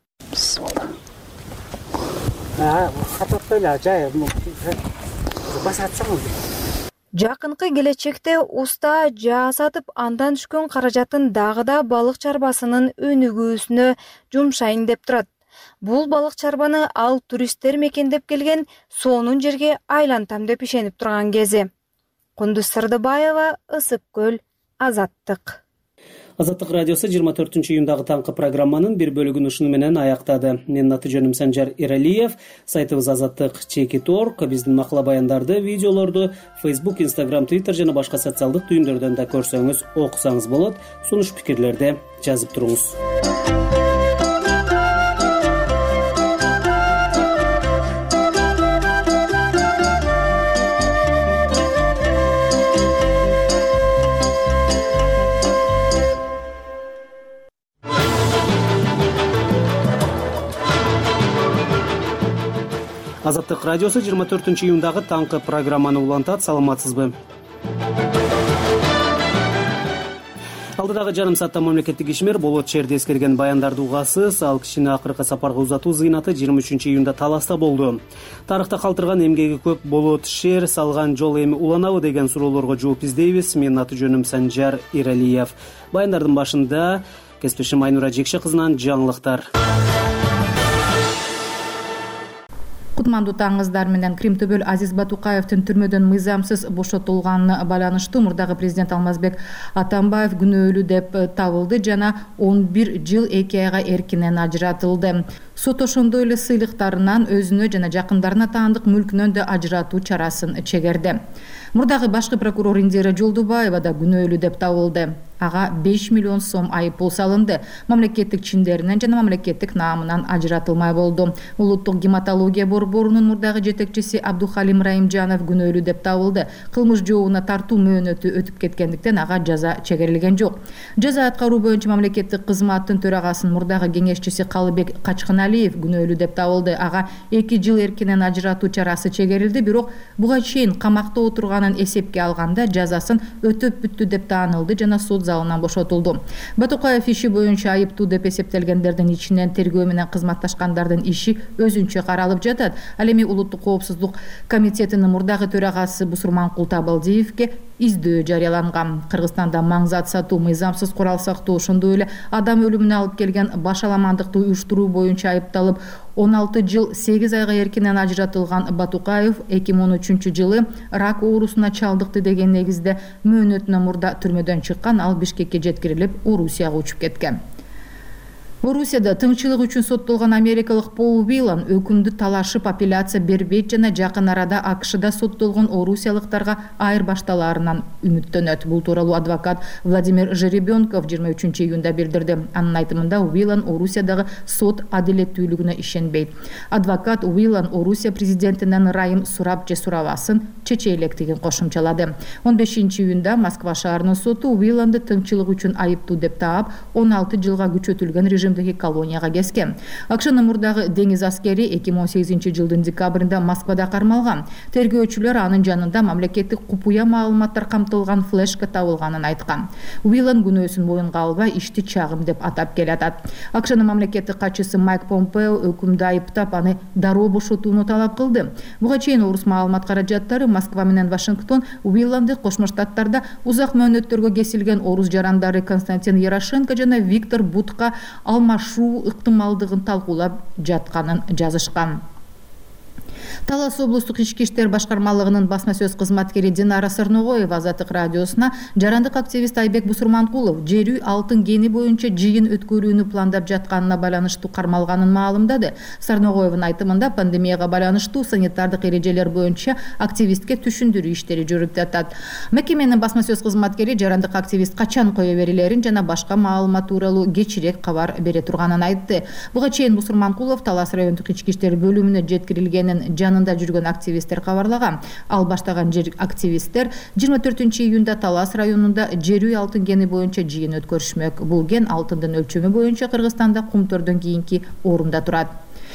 Жакынкы келечекте уста жаа сатып, андан түшкөн каражатын дагы да балык чарбасынын өнүгүүсүнө жумшайын деп турат. Бул балык чарбаны ал туристтер мекендеп келген сонун жерге айлантам деп ишенип турган кези. Кундуз Сырдыбаева, Ысык көл, Азаттык. Азаттык радиосу 24 июндагы таңкы программанын бир бөлүгүн ушуну менен аяктады. Менин аты жөнүм Санжар Иралиев. Сайтыбыз azattik.org. Биздин макала баяндарды, видеолорду Facebook, Instagram, Twitter жана башка социалдык түйүндөрдөн да көрсөңүз, окусаңыз болот. Сунуш пикирлерди жазып туруңуз. Азаттык радиосу 24 июндагы таңкы программаны улантат. Саламатсызбы? Алдыдагы жарым саатта мамлекеттик ишмер болот шээрде эскерген баяндарды угасыз, ал кишини акыркы сапарга узатуу зыйнаты 23 июнда Таласта болду. Тарыхта калтырган эмгеги көп болот шээр салган жол эми уланабы деген суроолорго жооп издейбиз. Менин аты жөнүм Санжар Иралиев. Баяндардын башында кесиптешим Айнура Жекше кызынан жаңылыктар. Кутмандуу таңыздар менен Кримтөбөл Азиз Батукаевдин түрмөдөн мыйзамсыз бошотулганына байланыштуу мурдагы президент Алмазбек Атамбаев күнөөлүү деп табылды жана 11 жыл 2 айга эркинен ажыратылды. Сот ошондой эле сыйлыктарынан өзүнө жана жакындарына таандык мүлкүнөн да ажыратуу чарасын чегерди. Мурдагы башкы прокурор Индира Жолдубаева да күнөөлүү деп табылды. Ага 5 миллион сом айыппул салынды. Мамлекеттик чиндеринен жана мамлекеттик наамынан ажыратылмай болду. Улуттук гематология борборунун мурдагы жетекчиси Абдухалим Раимжанов күнөөлүү деп табылды. Кылмыш жообуна тартуу мөөнөтү өтүп кеткендиктен ага жаза чегерилген жок. Жаза аткаруу боюнча мамлекеттик кызматтын төрагасынын мурдагы кеңешчиси Калыбек Качканалиев күнөөлүү деп табылды. Ага 2 жыл эркинен ажыратуу чарасы чегерилди, бирок буга чейин камакта отурганын эсепке алганда жазасын өтөп бүттү деп таанылды жана суд залынан бошотулду. Батукаев иши боюнча айыптуу деп эсептелгендердин ичинен тергөө менен кызматташкандардын иши өзүнчө каралып жатат. Ал эми Улуттук коопсуздук комитетинин мурдагы төрагасы Бусурманкул Табалдиевге издөө жарыяланган. Кыргызстанда маңзат сатуу, мыйзамсыз курал сактоо, ошондой эле адам өлүмүнө алып келген башаламандыкты уюштуруу боюнча айыпталып 16 жыл 8 айга эркинен ажыратылган Батукаев 2013 жылы рак оорусуна чалдыкты деген негизде мөөнөтүнөн мурда түрмөдөн чыккан. Ал Бишкекке жеткирилип, Орусияга учуп кеткен. Орусияда тыңчылык үчүн соттолгон америкалык Пол Уиллан өкүмдү талашып апелляция бербейт жана жакын арада АКШда соттолгон орусиялыктарга айырбашталаарынан үмүттөнөт. Бул тууралуу адвокат Владимир Жеребенков 23 июнда билдирди. Анын айтымында Уиллан Орусиядагы сот адилеттүүлүгүнө ишенбейт. Адвокат Уиллан Орусия президентинен ырайым сурап же сурабасын чече электигин кошумчалады. 15 июнда Москва шаарынын соту Уилланды тыңчылык үчүн айыптуу деп таап 16 жылга күчөтүлгөн режим колонияга kesкен. АКШнын мурдагы деңиз аскери 2018 жылдын декабрында Москвада кармалган. Тергөөчүлөр анын жанында мамлекеттик купуя маалыматтар камтылган флешка табылганын айткан. Уиллан күнөөсүн моюнга албай ишти чагым деп атап келатат. АКШнын мамлекеттик катчысы Майк Помпео өкүмдү айыптап аны дароо бошотууну талап кылды. Буга чейин орус маалымат каражаттары Москва менен Вашингтон Уилланды Кошмо Штаттарда узак мөөнөттөргө кесилген орус жарандары Константин Ярошенко жана Виктор Бутка алмашуу ыктымалдыгын талкуулап жатканын жазышкан. Талас облустук ички иштер башкармалыгынын басма сөз кызматкери Динара Сырногоева Азаттык радиосуна жарандык активист Айбек Бусурманкулов жерүү алтын кени боюнча жыйын өткөрүүнү пландап жатканына байланыштуу кармалганын маалымдады. Сырногоевдун айтымында пандемияга байланыштуу санитардык эрежелер боюнча активистке түшүндүрүү иштери жүрүп жатат. Мекеменин басма сөз кызматкери жарандык активист качан кое берилерин жана башка маалымат тууралуу кечирээк кабар бере турганын айтты. Буга чейин Бусурманкулов Талас райондук ички иштер бөлүмүнө жеткирилгенин жанында жүргөн активисттер кабарлаган. Ал баштаган активисттер 24 июнда Талас районунда жерүү алтын кени боюнча жыйын өткөрүшмөк. Бул кен алтындын өлчөмү боюнча Кыргызстанда Кумтөрдөн кийинки орунда турат.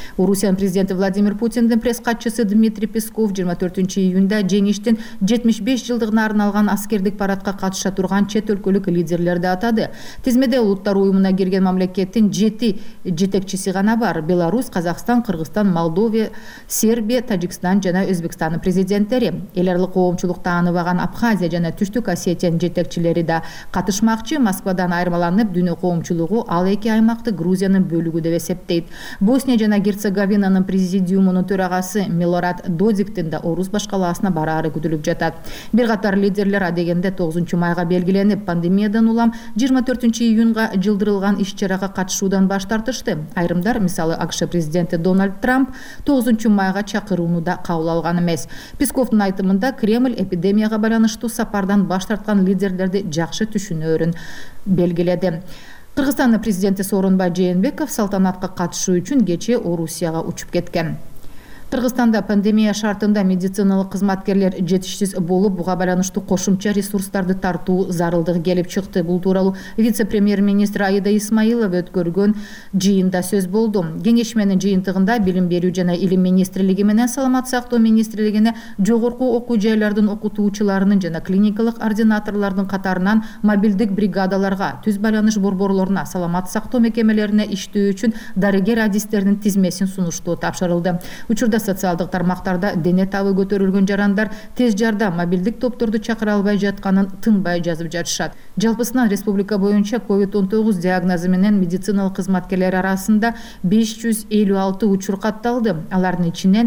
Орусиянын президенти Владимир Путиндин пресс катчысы Дмитрий Песков 24 июнда жеңиштин 75 жылдыгына арналган аскердик парадка катыша турган чет өлкөлүк лидерлерди атады. Тизмеде улуттар уюмуна кирген мамлекеттин 7 жетекчиси гана бар. Беларусь, Казакстан, Кыргызстан, Молдова, Сербия, Тажикстан жана Өзбекстандын президенттери. Эл аралык коомчулукта ааныбаган Абхазия жана Түштүк Осетиянын жетекчилери да катышмакчы. Москвадан айырмаланып, дүйнө коомчулугу ал эки аймакты Грузиянын бөлүгү деп эсептейт. Босния жана Герцеговинанын президиумунун төрагасы Милорад Додиктин да Орус башкаласына бараары күтүлүп жатат. Бир катар лидерлер адегенде 9 майга белгиленип, пандемиядан улам 24 июнга жылдырылган иш-чарага катышуудан баш тартышты. Айрымдар, мисалы АКШ президенти Дональд Трамп 9 майга чакырууну да кабыл алган эмес. Песковдун айтымында Кремль эпидемияга байланыштуу сапардан баш тарткан лидерлерди жакшы түшүнөөрүн белгиледи. Кыргызстандын президенти Сооронбай Жээнбеков салтанатка катышуу үчүн кечээ Орусияга учуп кеткен. Кыргызстанда пандемия шартында медициналык кызматкерлер жетишсиз болуп, буга байланыштуу кошумча ресурстарды тартуу зарылдыгы келип чыкты. Бул тууралуу вице-премьер-министр Аида Исмаилова өткөргөн жыйында сөз болду. Кеңешменин жыйынтыгында билим берүү жана илим министрлиги менен саламат сактоо министрлигине жогорку окуу жайлардын окутуучуларынын жана клиникалык ординаторлордун катарынан мобилдик бригадаларга, түз байланыш борборлоруна, саламат сактоо мекемелерине иштөө үчүн дарыгер адистердин тизмесин сунуштоо тапшырылды. Учурда социалдык тармактарда дене табы көтөрүлгөн жарандар тез жардам мобилдик топторду чакыра албай жатканын тынбай жазып жатышат. Жалпысынан республика боюнча COVID-19 диагнозу менен медициналык кызматкерлер арасында 556 учур катталды. Алардын ичинен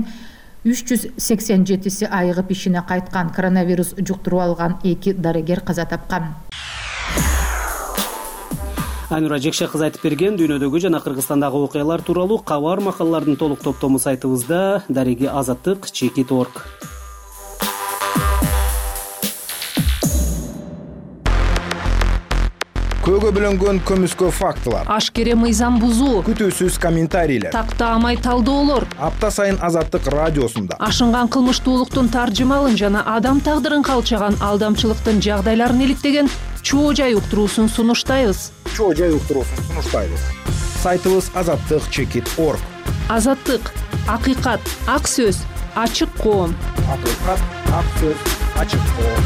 387 айыгып ишине кайткан. Коронавирус жуктуруп алган 2 дарыгер каза тапкан. Айнура Жекше кыз айтып берген дүйнөдөгү жана Кыргызстандагы окуялар тууралуу кабар макалалардын толук топтому сайтыбызда дареги азаттык chekit.org. Көөгө бөлөнгөн көмүскө фактылар, ашкере мыйзам бузуу, күтүүсүз комментарийлер, тактаамай талдоолор, апта сайын Азаттык радиосунда ашынган кылмыштуулуктун таржымалын жана адам тагдырын калчаган алдамчылыктын жагдайларын иликтеген чоо жай уктуруусун сунуштайбыз. Сайтыбыз Азаттык chekit.org. Азаттык, акыйкат, ак сөз, ачык коом. Акыйкат, ак сөз, ачык коом.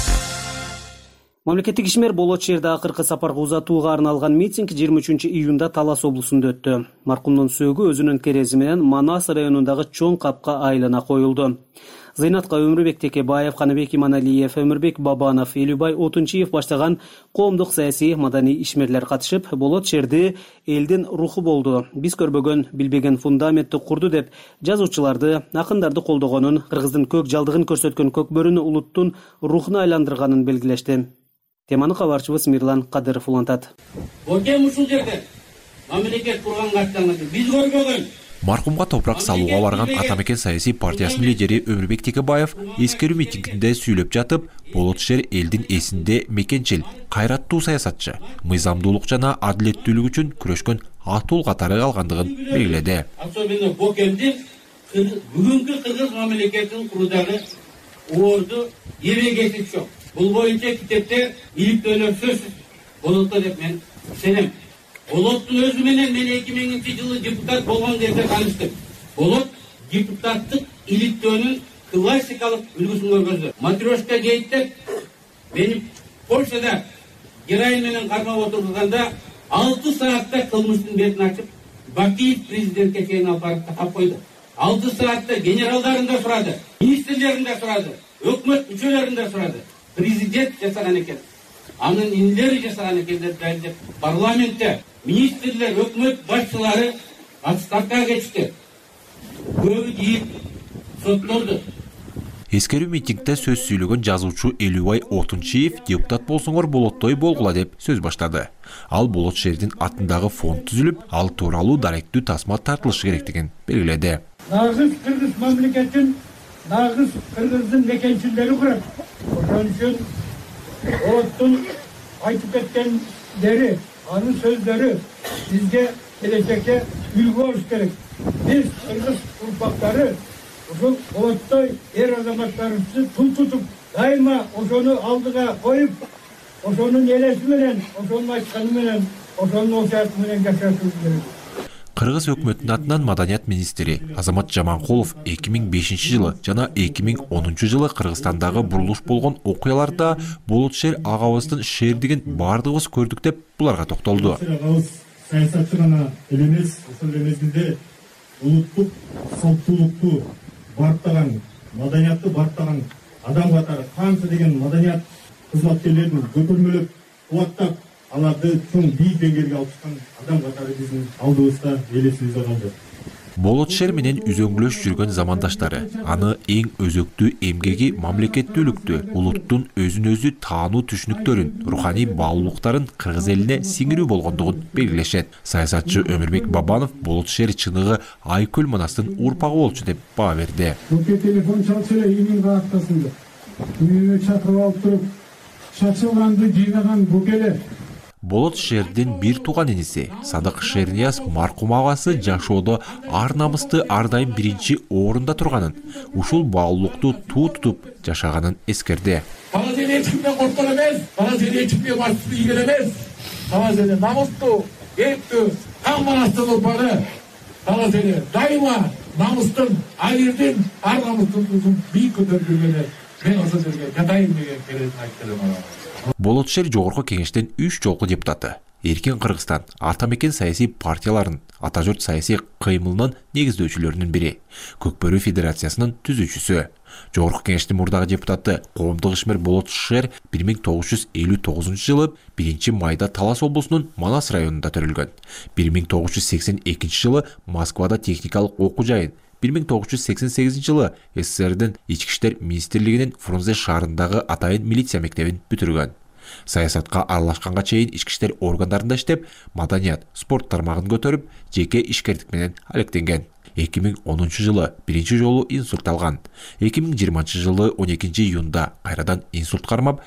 Мамлекеттик ишмер Болот шээрде акыркы сапарга узатууга арналган митинг 23 июнда Талас облусунда өттү. Маркумдун сөөгү өзүнүн керези менен Манас районундагы чоң капка айлана коюлду. Зыйнатка Өмүрбек Текебаев, Каныбек Иманалиев, Өмүрбек Бабанов, Элюбай Отунчиев баштаган коомдук саясий маданий ишмерлер катышып, Болот шээрде элдин руху болду. Биз көрбөгөн, билбеген фундаментти курду деп жазуучуларды, акындарды колдогонун, кыргыздын көк жалдыгын көрсөткөн көкбөрүнү улуттун рухуна айландырганын белгилешти. Теманы кабарчыбыз Мирлан Кадыров улантат. Окем ушул жерде мамлекет курганга аттанган биз көрбөгөн. Маркумга топурак салууга барган Атамекен саясий партиясынын лидери Өмүрбек Текебаев эскерүү митингинде сүйлөп жатып, Болот шээр элдин эсинде мекенчил, кайраттуу саясатчы, мыйзамдуулук жана адилеттүүлүк үчүн күрөшкөн атул катары калгандыгын белгиледи. Особенно Бокемдин бүгүнкү кыргыз мамлекетин куруудагы орду эбегесип жок. Бул боюнча китепте иликтөөлөр сөзсүз болотто деп мен сенем. Болоттун өзү менен мен 2000-жылы депутат болгон кезде тааныштым. Болот депутаттык иликтөөнүн классикалык үлгүсүн көргөздү. Матрешка гейттеп мени Польшада героин менен кармап отурганда 6 саатта кылмыштын бетин ачып, Бакиев президентке чейин алып барып тапап койду. 6 саатта генералдарын да сурады, министрлерин да сурады, өкмөт мүчөлөрүн да сурады. Президент жасаган экен. Анын инилери жасаган экен деп дайындап парламентте министрлер, өкмөт башчылары отставкага кетишти. Көбү дейип соттолду. Эскерүү митингде сөз сүйлөгөн жазуучу Элюбай Отунчиев депутат болсоңор болоттой болгула деп сөз баштады. Ал Болот шээрдин атындагы фонд түзүлүп, ал тууралуу даректүү тасма тартылышы керектигин белгиледи. Нагыз кыргыз мамлекетин, нагыз кыргыздын мекенчилдери курат. Ошон үчүн Болоттун айтып кеткендери, анын сөздөрү бизге келечекке үлгү болуш керек. Биз кыргыз урпактары ошол Болоттой эр азаматтарыбызды тул тутуп, дайыма ошону алдыга коюп, ошонун элеси менен, ошонун айтканы менен, ошонун окуясы менен жашашыбыз керек. Кыргыз өкмөтүнүн атынан маданият министри Азамат Жаманкулов 2005 жана 2010 жылы Кыргызстандагы бурулуш болгон окуяларда болот шер агабыздын шер деген бардыгыбыз көрдүк деп буларга токтолду. Саясатчы гана элемес, ошол мезгилде улуттук салттуулукту барктаган, маданиятты барктаган адам катары канча деген маданият кызматкерлерин көтөрмөлөп, кубаттап, аларды чоң бийик деңгээлге алып чыккан адам катары биздин алдыбызда элесибизде калды. Болот шер менен үзөңгүлөш жүргөн замандаштары аны эң өзөктүү эмгеги мамлекеттүүлүктү, улуттун өзүн өзү таануу түшүнүктөрүн, руханий баалуулуктарын кыргыз элине сиңирүү болгондугун белгилешет. Саясатчы Өмүрбек Бабанов болот шер чыныгы Айкөл Манастын урпагы болчу деп баа берди. Телефон чалчу эле иминге аттасында. Үйүнө чакырып алып туруп, чачылганды жыйнаган букеле. Болот шердин бир тууган иниси Садык Шернияз маркум агасы жашоодо ар намысты ар дайым биринчи орунда турганын, ушул баалуулукту туу тутуп жашаганын эскерди. Кала сен эчкимден корккон эмес, кала сен эчкимге башчылык ийген эмес. Кала сен намыстуу, эптүү, кан манастын урпагы. Кала сен дайыма намыстын, айырдын, ар намыстын тузун бийик көтөрүп жүргөнү мен ошол жерге кадайым деген керектин айтып. Болот шер жогорку кеңештин 3 жолку депутаты. Эркин Кыргызстан ата-мекен саясий партияларын, ата журт саясий кыймылынын негиздөөчүлөрүнүн бири. Көкбөрү федерациясынын түзүүчүсү. Жогорку кеңештин мурдагы депутаты коомдук ишмер Болот шер 1959 жылы 1-майда Талас облусунун Манас районунда төрөлгөн. 1982 жылы Москвада техникалык окуу жайын, 1988 жылы СССРдин Ички иштер министрлигинин Фрунзе шаарындагы атайын милиция мектебин бүтүргөн. Саясатка аралашканга чейин ички иштер органдарында иштеп, маданият, спорт тармагын көтөрүп, жеке ишкердик менен алектенген. 2010 жылы биринчи жолу инсульт алган. 2020 жылы 12 июнда кайрадан инсульт кармап,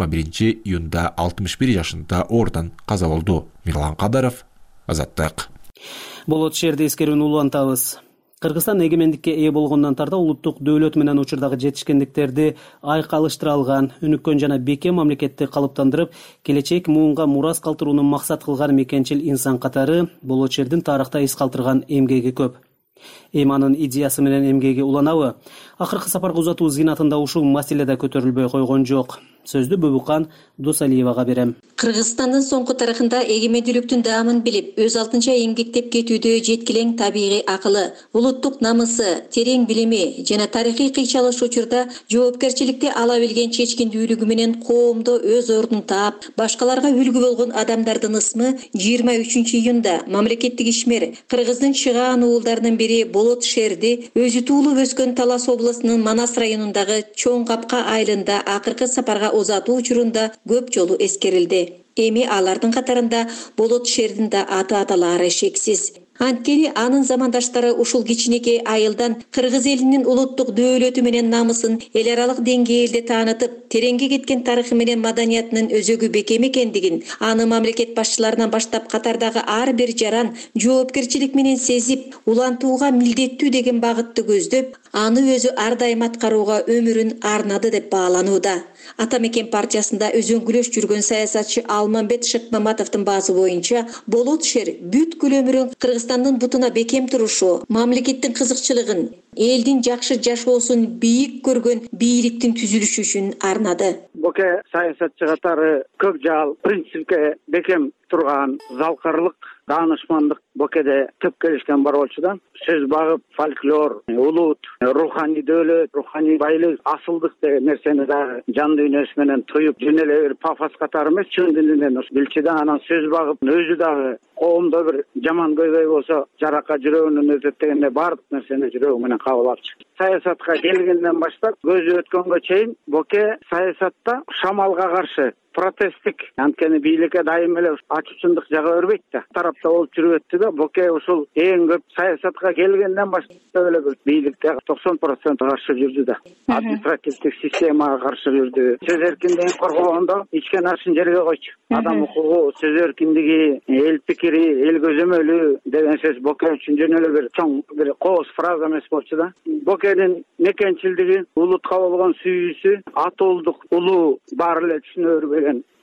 21 июнда 61 жашында оорудан каза болду. Мирлан Кадаров, Азаттык. Болот шерди эскерүүнү улантабыз. Кыргызстан эгемендикке ээ болгондон тарта улуттук дөөлөт менен учурдагы жетишкендиктерди айкалыштыра алган, өнүккөн жана бекем мамлекетти калыптандырып, келечек муунга мурас калтырууну максат кылган мекенчил инсан катары болот шердин тарыхта из калтырган эмгеги көп. Эми анын идеясы менен эмгеги уланабы? Акыркы сапарга узатуу зинатында ушул маселе да көтөрүлбөй койгон жок. Сөздү Бөбүкан Досалиевага берем. Кыргызстандын соңку тарыхында эгемендүүлүктүн даамын билип, өз алдынча эмгектеп кетүүдө жеткилең табигый акылы, улуттук намысы, терең билими жана тарыхый кыйчалыш учурда жоопкерчиликти ала билген чечкиндүүлүгү менен коомдо өз ордун таап, башкаларга үлгү болгон адамдардын ысмы 23 июнда мамлекеттик ишмер Кыргыздын чыгаан уулдарынын бири Болот шерди өзү туулуп өскөн Талас облусунун Манас районундагы Чоң Капка айылында акыркы сапарга узатуу учурунда көп жолу эскерилди. Эми алардын катарында Болот шердин да аты аталары шексиз. Анткени анын замандаштары ушул кичинекей айылдан Кыргыз элинин улуттук дөөлөтү менен намысын эл аралык деңгээлде таанытып, тереңге кеткен тарыхы менен маданиятынын өзөгү бекем экендигин, аны мамлекет башчыларынан баштап катардагы ар бир жаран жоопкерчилик менен сезип, улантууга милдеттүү деген багытты көздөп, аны өзү ар дайым аткарууга өмүрүн арнады деп бааланууда. Ата-мекен партиясында өзөңгүлөш жүргөн саясатчы Алмамбет Шыкмаматовдун баасы боюнча, Болот шер бүткүл өмүрүн Кыргызстандын бутуна бекем турушу, мамлекеттин кызыкчылыгын, элдин жакшы жашоосун бийик көргөн бийликтин түзүлүшү үчүн арнады. Боке саясатчы катары көп жаал принципке бекем турган залкарлык, даанышмандык Бокеде түп келишкен бар болчудан. Сөз багып, фольклор, улут, руханий дөөлөт, руханий байлык, асылдык деген нерсени да жан дүйнөсү менен туюп, жөн эле бир пафос катары эмес, чын дилинен билчиде анан сөз багып, өзү дагы коомдо бир жаман көйгөй болсо, жарака жүрөгүнөн өтөт дегенде бардык нерсени жүрөгү менен кабыл алчу. Саясатка келгенден баштап, көзү өткөнгө чейин Боке саясатта шамалга каршы протесттик, анткени бийликке дайым эле ачуучундук жага бербейт да. Тарапта болуп жүрүп өттү да, Боке ушул эң көп саясатка келгенден баштап эле бийликке 90% каршы жүрдү да. Административдик системага каршы жүрдү. Сөз эркиндигин коргогондо ичкен ашын жерге койчу. Адам укугу, сөз эркиндиги, эл пикири, эл көзөмөлү деген сөз Боке үчүн жөн эле бир чоң бир кооз фраза эмес болчу да. Бокенин мекенчилдиги, улутка болгон сүйүүсү, атуулдук, улуу баары эле түшүнө бербеген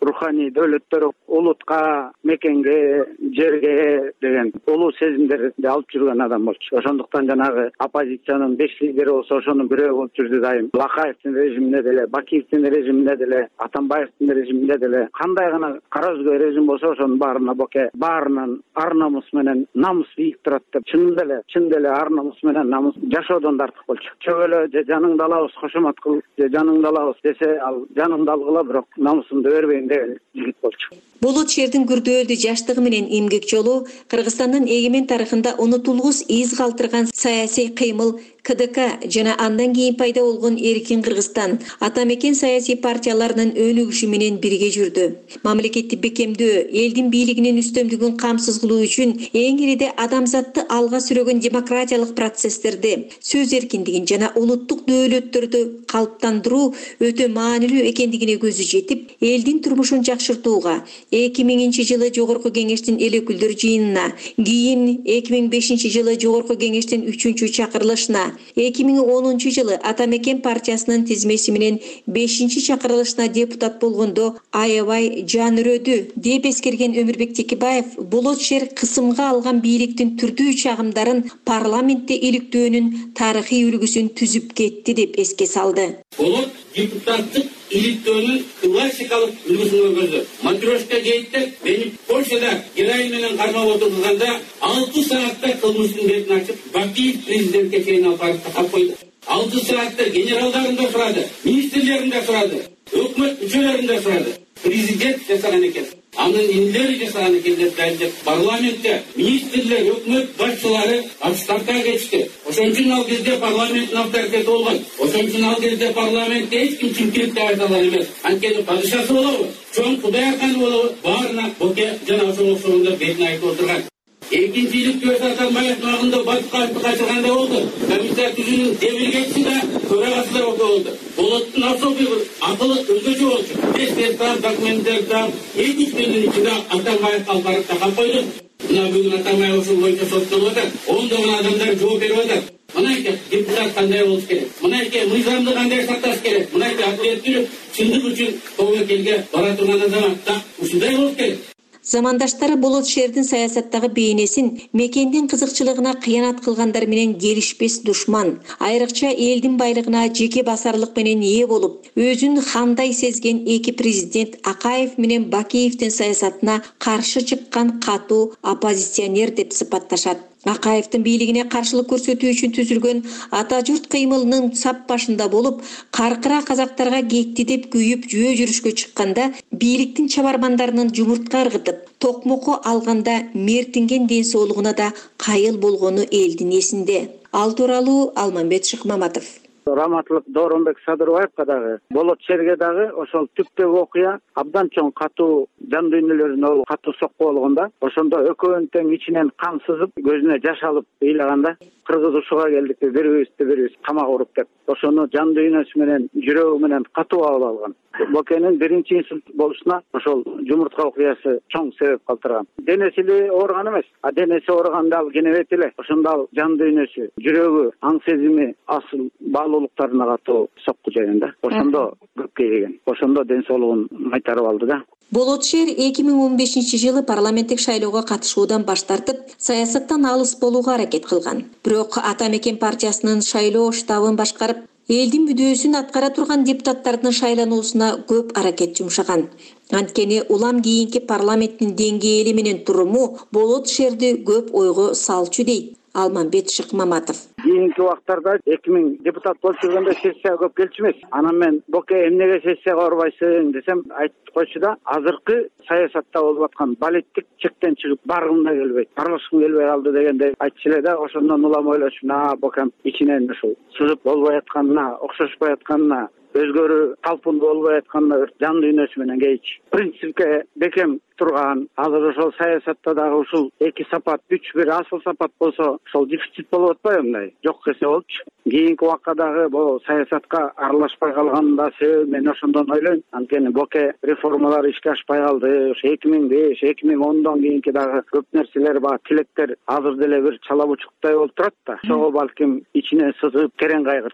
руханий дөөлөттөр улутка, мекенге, жерге деген улуу сезимдерди алып жүргөн адам болчу. Ошондуктан жанагы оппозициянын 5 лидери болсо ошонун бирөө болуп жүрдү дайым. Лакаевдин режиминде деле, Бакиевдин режиминде деле, Атамбаевдин режиминде деле кандай гана кара өзгө режим болсо ошонун баарына боке баарынан ар намус менен намус бийик турат деп чын деле ар намус менен намус жашоодон тартык болчу. Чөгөлө же жаныңды алабыз, кошомат кыл, же жаныңды алабыз десе ал жаныңды алгыла, бирок намусумду бербейм деген жигит болчу. Болот шердин күрдөөлдүү жаштыгы менен эмгек жолу Кыргызстандын эгемен тарыхында унутулгус из калтырган саясий кыймыл КДК жана андан кийин пайда болгон Эркин Кыргызстан атамекен саясий партияларынын өнүгүшү менен бирге жүрдү. Мамлекетти бекемдөө, элдин бийлигинин үстөмдүгүн камсыз кылуу үчүн эң ириде адамзатты алга сүрөгөн демократиялык процесстерди, сөз эркиндигин жана улуттук дөөлөттөрдү калыптандыруу өтө маанилүү экендигине көзү жетип, элдин турмушун жакшыртууга 2000-жылы Жогорку Кеңештин эл өкүлдөр жыйынына, кийин 2005-жылы Жогорку Кеңештин 3-чакырылышына, 2010-жылы Атамекен партиясынын тизмеси менен 5-чакырылышына депутат болгондо аябай жан үрөдү деп эскерген Өмүрбек Текебаев болот шер кысымга алган бийликтин түрдүү чагымдарын парламентте иликтөөнүн тарыхый үлгүсүн түзүп кетти деп эске салды. Болот депутаттык иликтөөнүн классикалык үлгүсүн көргөздү. Матрешка жейттеп, мени Польшада героин менен кармап отурганда 6 саатта кылмыштын бетин ачып, Бакиев президентке чейин алып барып тақап койду. 6 саатта генералдарын да сурады, министрлерин да сурады, өкмөт мүчөлөрүн да сурады. Президент жасаган экен. Анын индери жасаган экен деп дайындап, парламентте министрлер, өкмөт башчылары отставкага кетишти. Ошон үчүн ал кезде парламенттин авторитети болгон. Ошон үчүн ал кезде парламентте эч ким чимкирип деп айта алар эмес. Анткени падышасы болобу, чоң Кудай аканы болобу, баарына боке жана ошого окшогондор бетин айтып отурган. Экинчи иликтөө Атамбаевдин агында Баткаевди качыргандай болду. Комиссия түзүүнүн демилгечиси да төрагасы да болду. Болоттун особый бир акылы өзгөчө болчу. Эстестан документтерди эки күндүн ичинде Атамбаев алып барып такап койду. Мына бүгүн Атамбаев ошол боюнча соттолуп атат. Ондогон адамдар жооп берип атат. Мынайча депутат кандай болуш керек? Мынайча мыйзамды кандай сакташ керек? Мынайча адилеттүүлүк, чындык үчүн тобокелге бара турган азаматта ушундай болуш керек. Замандаштары болот шердин саясаттагы бейнесин мекендин кызыкчылыгына кыянат кылгандар менен келишпес душман, айрыкча элдин байлыгына жеке басарлык менен ээ болуп, өзүн хандай сезген эки президент Акаев менен Бакиевдин саясатына каршы чыккан катуу оппозиционер деп сыпатташат. Акаевдин бийлигине каршылык көрсөтүү үчүн түзүлгөн ата журт кыймылынын сап башында болуп, каркыра казактарга кетти деп күйүп жөө жүрүшкө чыкканда, бийликтин чабармандарынын жумуртка ыргытып, токмокко алганда мертинген ден соолугуна да кайыл болгону элдин эсинде. Ал тууралуу Алмамбет Шыкмаматов. Раматлык Дооронбек Садырбаевга дагы, болот шерге дагы ошол түптөгү окуя абдан чоң катуу жан дүйнөлөрүнө катуу сокку болгондо, ошондо экөөнүн тең ичинен кан сызып, көзүнө жаш алып ыйлаганда, кыргыз ушуга келдик деп бирибиз камак уруп деп, ошону жан дүйнөсү менен, жүрөгү менен катуу кабыл алган. Бокенин биринчи инсульт болушуна ошол жумуртка окуясы чоң себеп калтырган. Денеси ооруган эмес, а денеси ооруганда ал кенебет эле. Ошондо ал жан дүйнөсү, жүрөгү, аң сезими асыл баалуулуктарына катуу сокку жайган да. Ошондо көпкө ийген. Ошондо ден соолугун майтарып алды да. Болот шер 2015-жылы парламенттик шайлоого катышуудан баш тартып, саясаттан алыс болууга аракет кылган. Бирок Атамекен партиясынын шайлоо штабын башкарып, элдин мүдөөсүн аткара турган депутаттардын шайлануусуна көп аракет жумшаган. Анткени улам кийинки парламенттин деңгээли менен туруму болот шерди көп ойго салчу дейт Алмамбет Шыкмаматов. Кийинки убактарда 2000 депутат болуп жүргөндө сессияга көп келчү эмес. Анан мен боке эмнеге сессияга барбайсың десем айтып койчу да, азыркы саясатта болуп аткан балеттик чектен чыгып баргым да келбейт, аралашкым келбей калды дегендей айтчу эле да. Ошондон улам ойлошум, бокем ичинен ушул сызып болбой атканына, окшошпой атканына, өзгөрүү талпындуу болбой атканына жан дүйнөсү менен кейчи. Принципке бекем турган, азыр ошол саясатта дагы ушул эки сапат, үч бир асыл сапат болсо, ошол дефицит болуп атпайбы мындай? Жок эсе болчу. Кийинки убакка дагы бул саясатка аралашпай калганын да себеби мен ошондон ойлойм. Анткени боке реформалар ишке ашпай калды. Ошо 2005, 2010дон кийинки дагы көп нерселер бар, тилектер азыр деле бир чала бучуктай болуп турат да. Ошого балким ичинен сызып терең кайгырчу.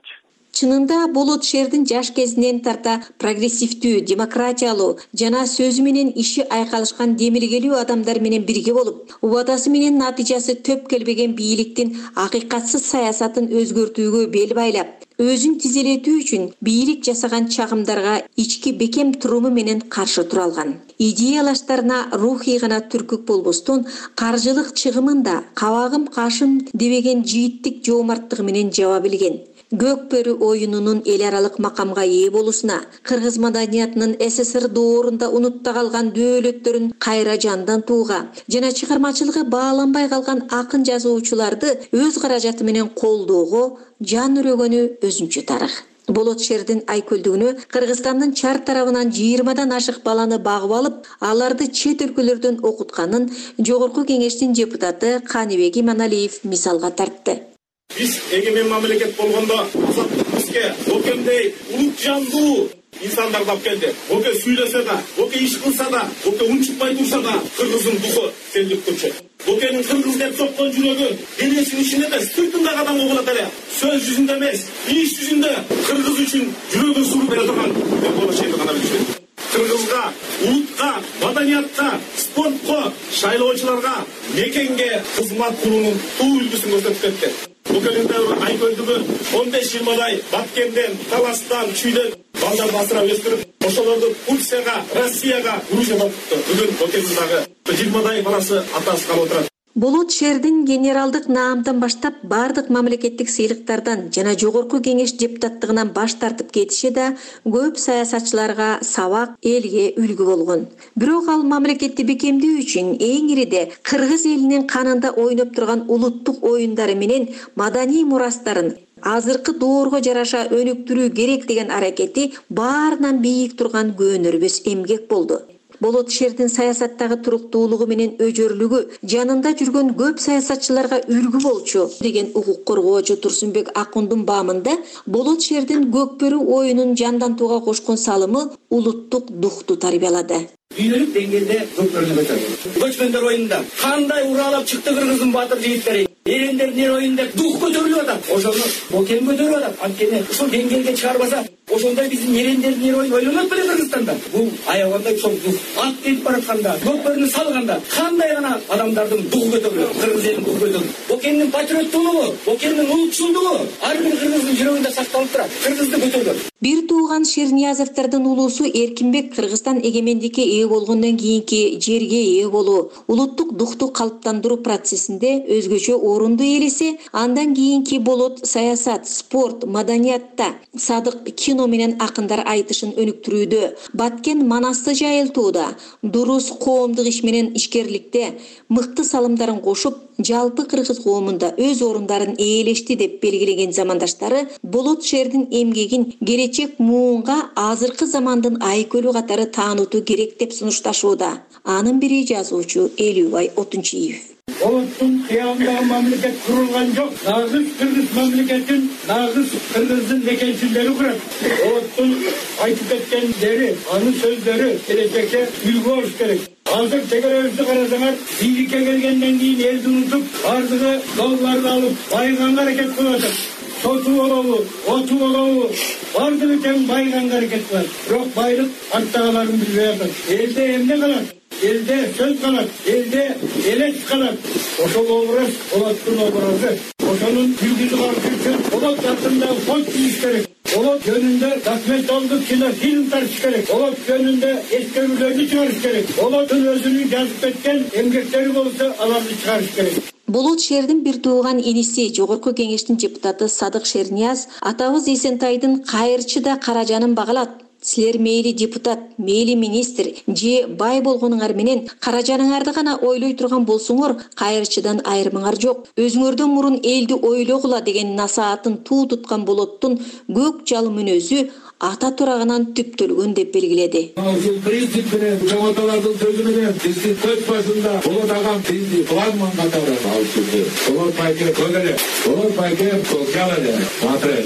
Чынында Болот шердин жаш кезинен тарта прогрессивдүү, демократиялуу жана сөзү менен иши айкалышкан демиргелүү адамдар менен бирге болуп, убадасы менен натыйжасы төп келбеген бийликтин акыйкатсыз саясатын өзгөртүүгө бел байлап, өзүн тизелетүү үчүн бийлик жасаган чагымдарга ички бекем туруму менен каршы тура алган. Идеялаштарына рухий гана түркүк болбостон, каржылык чыгымында кабагым кашым дебеген жийиттик жоомарттыгы менен жаба билген. Көкбөрү оюнунун эл аралык макамга ээ болусуна, кыргыз маданиятынын СССР доорунда унутта калган дөөлөттөрүн кайра жандан тууга жана чыгармачылыгы бааланбай калган акын жазуучуларды өз каражаты менен колдоого жан үрөгөнү өзүнчө тарых. Болот шердин айкөлдүгүнө Кыргызстандын чар тарабынан 20дан ашык баланы багып алып, аларды чет өлкөлөрдөн окутканын Жогорку Кеңештин депутаты Каныбек Иманалиев мисалга тартты. Биз эгемен мамлекет болгондо азаттык бизге Бокемдей улут жандуу инсандар алып келди. Боке сүйлөсө да, Боке иш кылса да, Боке унчукпай турса да, кыргыздын духу селдик турчу. Бокенин кыргыз деп соккон жүрөгү денесинин ичинде эмес, сыртында кадамга болот эле. Сөз жүзүндө эмес, иш жүзүндө кыргыз үчүн жүрөгүн сууруп бере турган деп болушайды гана билишет. Кыргызга, улутка, маданиятка, спортко, шайлоочуларга, мекенге кызмат кылуунун туу үлгүсүн көрсөтүп кетти. Бокенин айкөлдүгү 15 жылдай Баткенден, Таластан, Чүйдөн балдарды асырап өстүрүп, ошолорду Турцияга, Россияга, Грузияга окутту. Бүгүн Бокенин дагы 20дай баласы атасы калып отурат. Болот шердин генералдык наамдан баштап бардык мамлекеттик сыйлыктардан жана Жогорку Кеңеш депутаттыгынан баш тартып кетиши да көп саясатчыларга сабак, элге үлгү болгон. Бирок ал мамлекетти бекемдөө үчүн эң ириде кыргыз элинин канында ойноп турган улуттук оюндары менен маданий мурастарын азыркы доорго жараша өнүктүрүү керек деген аракети баарынан бийик турган көөнөрбөс эмгек болду. Болот шердин саясаттагы туруктуулугу менен өжөрлүгү жанында жүргөн көп саясатчыларга үлгү болчу деген укук коргоочу Турсунбек Акундун баамында Болот шердин көкбөрү оюнун жандан тууга кошкон салымы улуттук духту тарбиялады. Дүйнөлүк деңгээлде көкбөрүнү көтөрдү. Көчмөндөр оюнунда кандай уралап чыкты кыргыздын баатыр жигиттери. Эрендердин оюнунда дух көтөрүлүп атат. Ошону Бокен көтөрүп атат. Анткени ушул деңгээлге чыгарбаса, ошондой биздин эрендердин оюн ойлонот беле Кыргызстанда. Бул аябагандай чоң дух. Ат келип баратканда, көкбөрүнү салганда кандай гана адамдардын духу көтөрүлөт. Кыргыз элинин духу көтөрүлөт. Бокендин патриоттуулугу, Бокендин улутчулдугу ар бир кыргыздын жүрөгүндө сакталып турат. Кыргызды көтөргөн. Бир тууган Шерниязовдордун улуусу Эркинбек Кыргызстан эгемендикке ээ болгондон кийинки жерге ээ болуу, улуттук духту калыптандыруу процессинде өзгөчө орунду ээлесе, андан кийинки Болот саясат, спорт, маданиятта, садык кино менен акындар айтышын өнүктүрүүдө, Баткен манасты жайылтууда, дурус коомдук иш менен ишкерликте мыкты салымдарын кошуп, жалпы кыргыз коомунда өз орундарын ээлешти деп белгилеген замандаштары Болот шердин эмгегин келечек муунга азыркы замандын айкөлү катары таанытуу керек деп сунушташууда. Анын бири жазуучу Элүүбай Отунчиев. Болоттун кыямындагы мамлекет курулган жок. Нагыз кыргыз мамлекетин нагыз кыргыздын мекенчилери курат. Болоттун айтып кеткендери, анын сөздөрү келечекке үлгү болуш керек. Азыр тегеребизди карасаңар, бийликке келгенден кийин элди унутуп, бардыгы долларды алып, байыганга аракет кылып атат. Соту болобу, оту болобу, бардыгы тең байыганга аракет кылат. Бирок байлык арттагыларын билбей атат. Элде эмне калат? Элде сөз калат, элде элес калат. Ошол образ Болоттун образы. Ошонун үлгүсү калыш үчүн Болот жактында фонд тийиш керек. Болот жөнүндө документалдык кинофильм тарtış керек. Болот жөнүндө эскерүүлөрдү чыгарыш керек. Болоттун өзүнүн жазып кеткен эмгектери болсо, аларды чыгарыш керек. Болот шердин бир тууган иниси Жогорку Кеңештин депутаты Садык Шернияз атабыз Эсентайдын кайырчы да каражанын багалат. Силер мейли депутат, мейли министр, же бай болгонуңар менен каражаныңарды гана ойлой турган болсоңор, кайырчыдан айырмаңар жок. Өзүңөрдөн мурун элди ойлогула деген насаатын туу туткан Болоттун көк жал мүнөзү ата турагынан түптөлгөн деп белгиледи. Ушул принцип менен жоготолордун сөзү менен биздин көз башында Болот агам бизди флагман катары алып жүрдү. Болот байке көгөлө, Болот байке көгжал эле, батыр эле.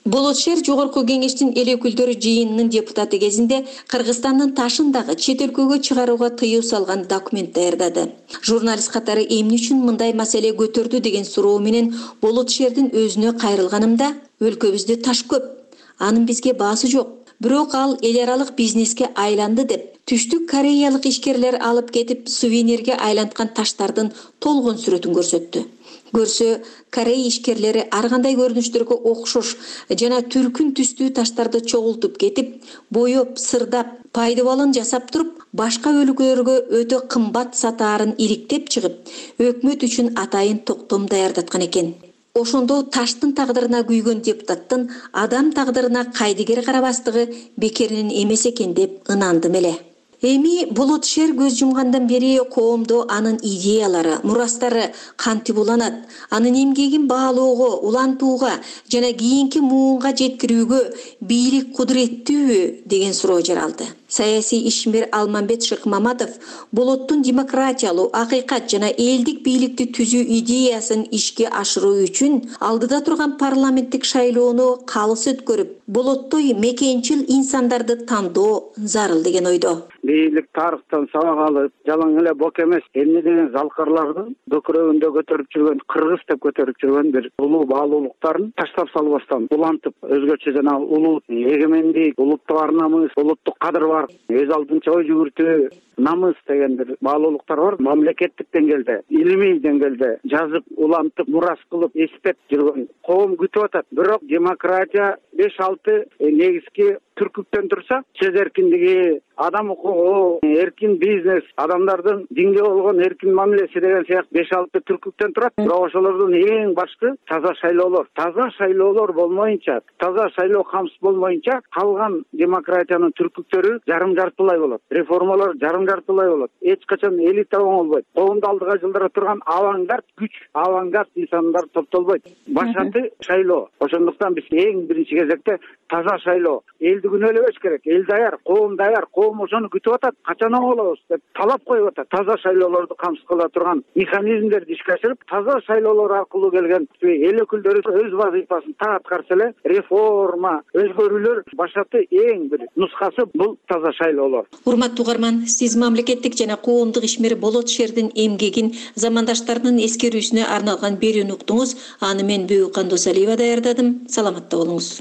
Болот шаар жогорку кеңештин эл өкүлдөрү жыйынынын депутаты кезинде Кыргызстандын ташындагы чет өлкөгө чыгарууга тыюу салган документ даярдады. Журналист катары эмне үчүн мындай маселе көтөрдү деген суроо менен Болот шаардын өзүнө кайрылганымда, өлкөбүздө таш көп, анын бизге баасы жок. Бирок ал эл аралык бизнеске айланды деп, Түштүк Кореялык ишкерлер алып кетип сувенирге айланткан таштардын толгон сүрөтүн көрсөттү. Көрсө, Корея ишкерлери ар кандай көрүнүштөргө окшош жана түркүн түстүү таштарды чогултуп кетип, боёп, сырдап, пайдабалын жасап туруп, башка өлкөлөргө өтө кымбат сатаарын иликтеп чыгып, өкмөт үчүн атайын токтом даярдаткан экен. Ошондо таштын тагдырына күйгөн депутаттын адам тагдырына кайдыгер карабастыгы бекеринен эмес экен деп ынандым эле. Эми Болот шаар көз жумгандан бери коомдо анын идеялары, мурастары кантип уланат, анын эмгегин баалоого, улантууга жана кийинки муунга жеткирүүгө бийлик кудуреттүүбү деген суроо жаралды. Саясий ишмер Алмамбет Шыкмаматов Болоттун демократиялуу, акыйкат жана элдик бийликти түзүү идеясын ишке ашыруу үчүн алдыда турган парламенттик шайлоону калыс өткөрүп, Болоттой мекенчил инсандарды тандоо зарыл деген ойдо. Бийлик тарыхтан сабак алып, жалаң эле бок эмес, эмне деген залкарлардын дөкөрөгүндө көтөрүп жүргөн, кыргыз деп көтөрүп жүргөн бир улуу баалуулуктарын таштап салбастан улантып, өзгөчө жана улут эгемендик, улуттук ар намыс, улуттук кадыр бар, өз алдынча ой жүгүртүү, намыс деген бир баалуулуктар бар. Мамлекеттик деңгээлде, илимий деңгээлде жазып, улантып, мурас кылып, эстеп жүргөн коом күтүп атат. Бирок демократия 5-6 негизги түркүктөн турса, сөз эркиндиги, адам укугу, эркин бизнес, адамдардын динге болгон эркин мамилеси деген сыяктуу 5-6 түркүктөн турат. Бирок ошолордун эң башкы таза шайлоолор. Таза шайлоолор болмоюнча, таза шайлоо камсыз болмоюнча, калган демократиянын түркүктөрү жарым-жартылай болот. Реформалар жарым-жартылай болот. Эч качан элита оңолбойт. Коомду алдыга жылдыра турган авангард күч, авангард инсандар топтолбойт. Башаты шайлоо. Ошондуктан биз эң биринчи кезекте таза шайлоо. Элди күнөөлөбөш керек. Эл даяр, коом ошону күтүп атат. Качан оңолобуз деп талап коюп атат. Таза шайлоолорду камсыз кыла турган механизмдерди ишке ашырып, таза шайлоолор аркылуу келген эл өкүлдөрү өз вазифасын так аткарса эле, реформа, өзгөрүүлөр башаты эң бир нускасы бул таза шайлоолор. Урматтуу угарман, сиз мамлекеттик жана коомдук ишмер Болот шаардын эмгегин замандаштарынын эскерүүсүнө арналган берүүнү уктуңуз. Аны мен Бүйүк Кандосалиева даярдадым. Саламатта болуңуз.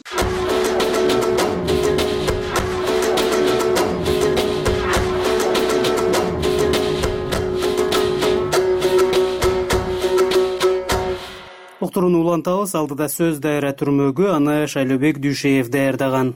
Уктурууну улантабыз. Алдыда сөз дайра түрмөгү аны Шайлообек Дүйшеев даярдаган.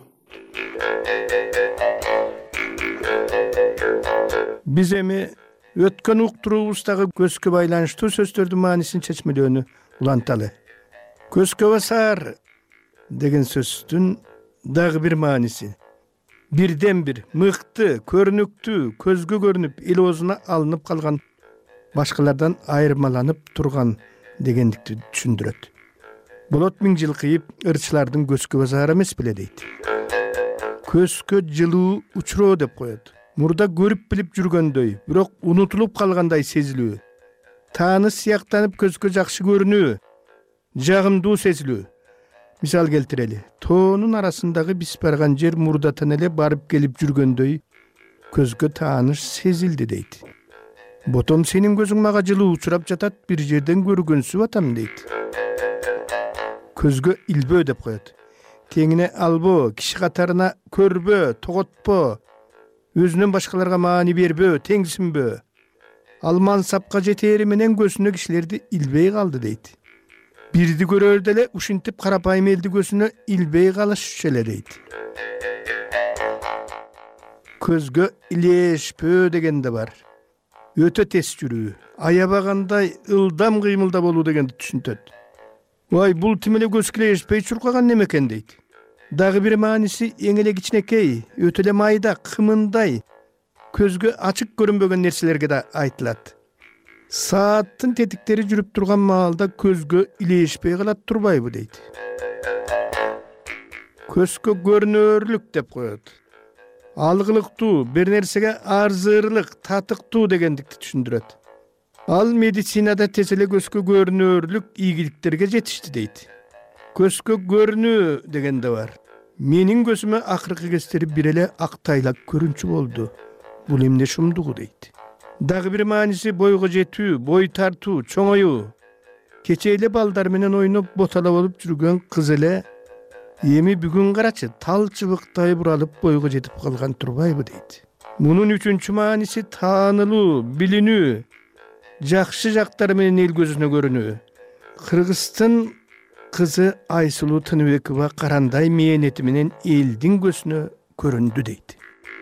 Биз эми өткөн уктуруубуздагы көзгө байланыштуу сөздөрдүн маанисин чечмелөөнү уланталы. Көзгө басар деген сөздүн дагы бир мааниси бирден бир мыкты, көрүнүктүү, көзгө көрүнүп, эл оозуна алынып калган, башкалардан айырмаланып турган дегендикти түшүндүрөт. Болот 1000 жыл кыйып, ырчылардын көзгө басары эмес беле дейт. Көзгө жылуу учуроо деп коет. Мурда көрүп билип жүргөндөй, бирок унутулуп калгандай сезилүү. Тааныш сыяктанып көзгө жакшы көрүнүү, жагымдуу сезилүү. Мисал келтирели. Тоонун арасындагы биз барган жер мурдатан эле барып келип жүргөндөй көзгө тааныш сезилди дейт. Ботом сенин көзүң мага жылуу учурап жатат, бир жерден көргөнсүп атам дейт. Көзгө илбөө деп коет. Теңине албоо, киши катарына көрбөө, тоготпоо, өзүнөн башкаларга маани бербөө, теңсинбөө. Ал мансапка жетери менен көзүнө кишилерди илбей калды дейт. Бирди көрөрдө эле ушинтип карапайым элди көзүнө илбей калыш эле дейт. Көзгө илешпөө деген да бар. Өтө тез жүрүү, аябагандай ылдам кыймылда болуу дегенди түшүнтөт. Ой, бул тим эле көзгө илешпей чуркаган неме экен дейт. Дагы бир мааниси эң эле кичинекей, өтө эле майда, кымындай, көзгө ачык көрүнбөгөн нерселерге да айтылат. Сааттын тетиктери жүрүп турган маалда көзгө илешпей калат турбайбы дейт. Көзгө көрүнөрлүк деп коет. Алгылыктуу, бир нерсеге арзырлык, татыктуу дегендикти түшүндүрөт. Ал медицинада тез эле көзгө көрүнөрлүк ийгиликтерге жетишти дейт. көзгө көрүнүү деген да бар. Менин көзүмө акыркы кездери бир эле ак тайлак көрүнчү болду. Бул эмне шумдугу дейт. Дагы бир мааниси бойго жетүү, бой тартуу, чоңоюу. Кече эле балдар менен ойноп ботала болуп жүргөн кыз эле эми бүгүн карачы тал чыбыктай буралып бойго жетип калган турбайбы дейт. Мунун үчүнчү мааниси таанылуу, билинүү, жакшы жактары менен эл көзүнө көрүнүү. Кыргыздын кызы Айсулуу Тыныбекова карандай мээнети менен элдин көзүнө көрүндү дейт.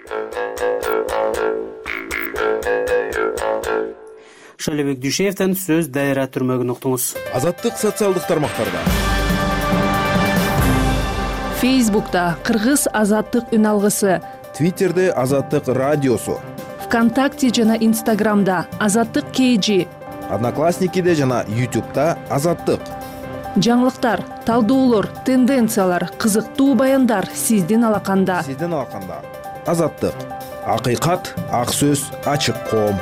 Шалебек Дүйшеевден сөз дайра түрмөгүн уктуңуз. Азаттык социалдык тармактарда. Фейсбукта Кыргыз азаттык үн алгысы, Твиттерде Азаттык радиосу, ВКонтакте жана Инстаграмда Азаттык KG, Одноклассникиде жана YouTube'да Азаттык. Жаңылыктар, талдоолор, тенденциялар, кызыктуу баяндар сиздин алаканда. Азаттык. Акыйкат, ак сөз, ачык коом.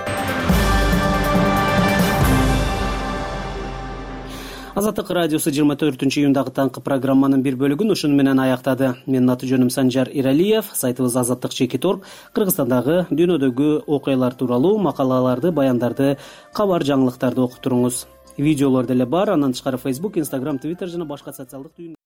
Азаттык радиосу 24-июндагы таңкы программанын бир бөлүгүн ушуну менен аяктады. Менин аты жөнүм Санжар Иралиев. Сайтыбыз Азаттык.org. Кыргызстандагы, дүйнөдөгү окуялар тууралуу макалаларды, баяндарды, кабар жаңылыктарды окуп туруңуз. Видеолор деле бар. Андан тышкары Facebook, Instagram, Twitter жана башка социалдык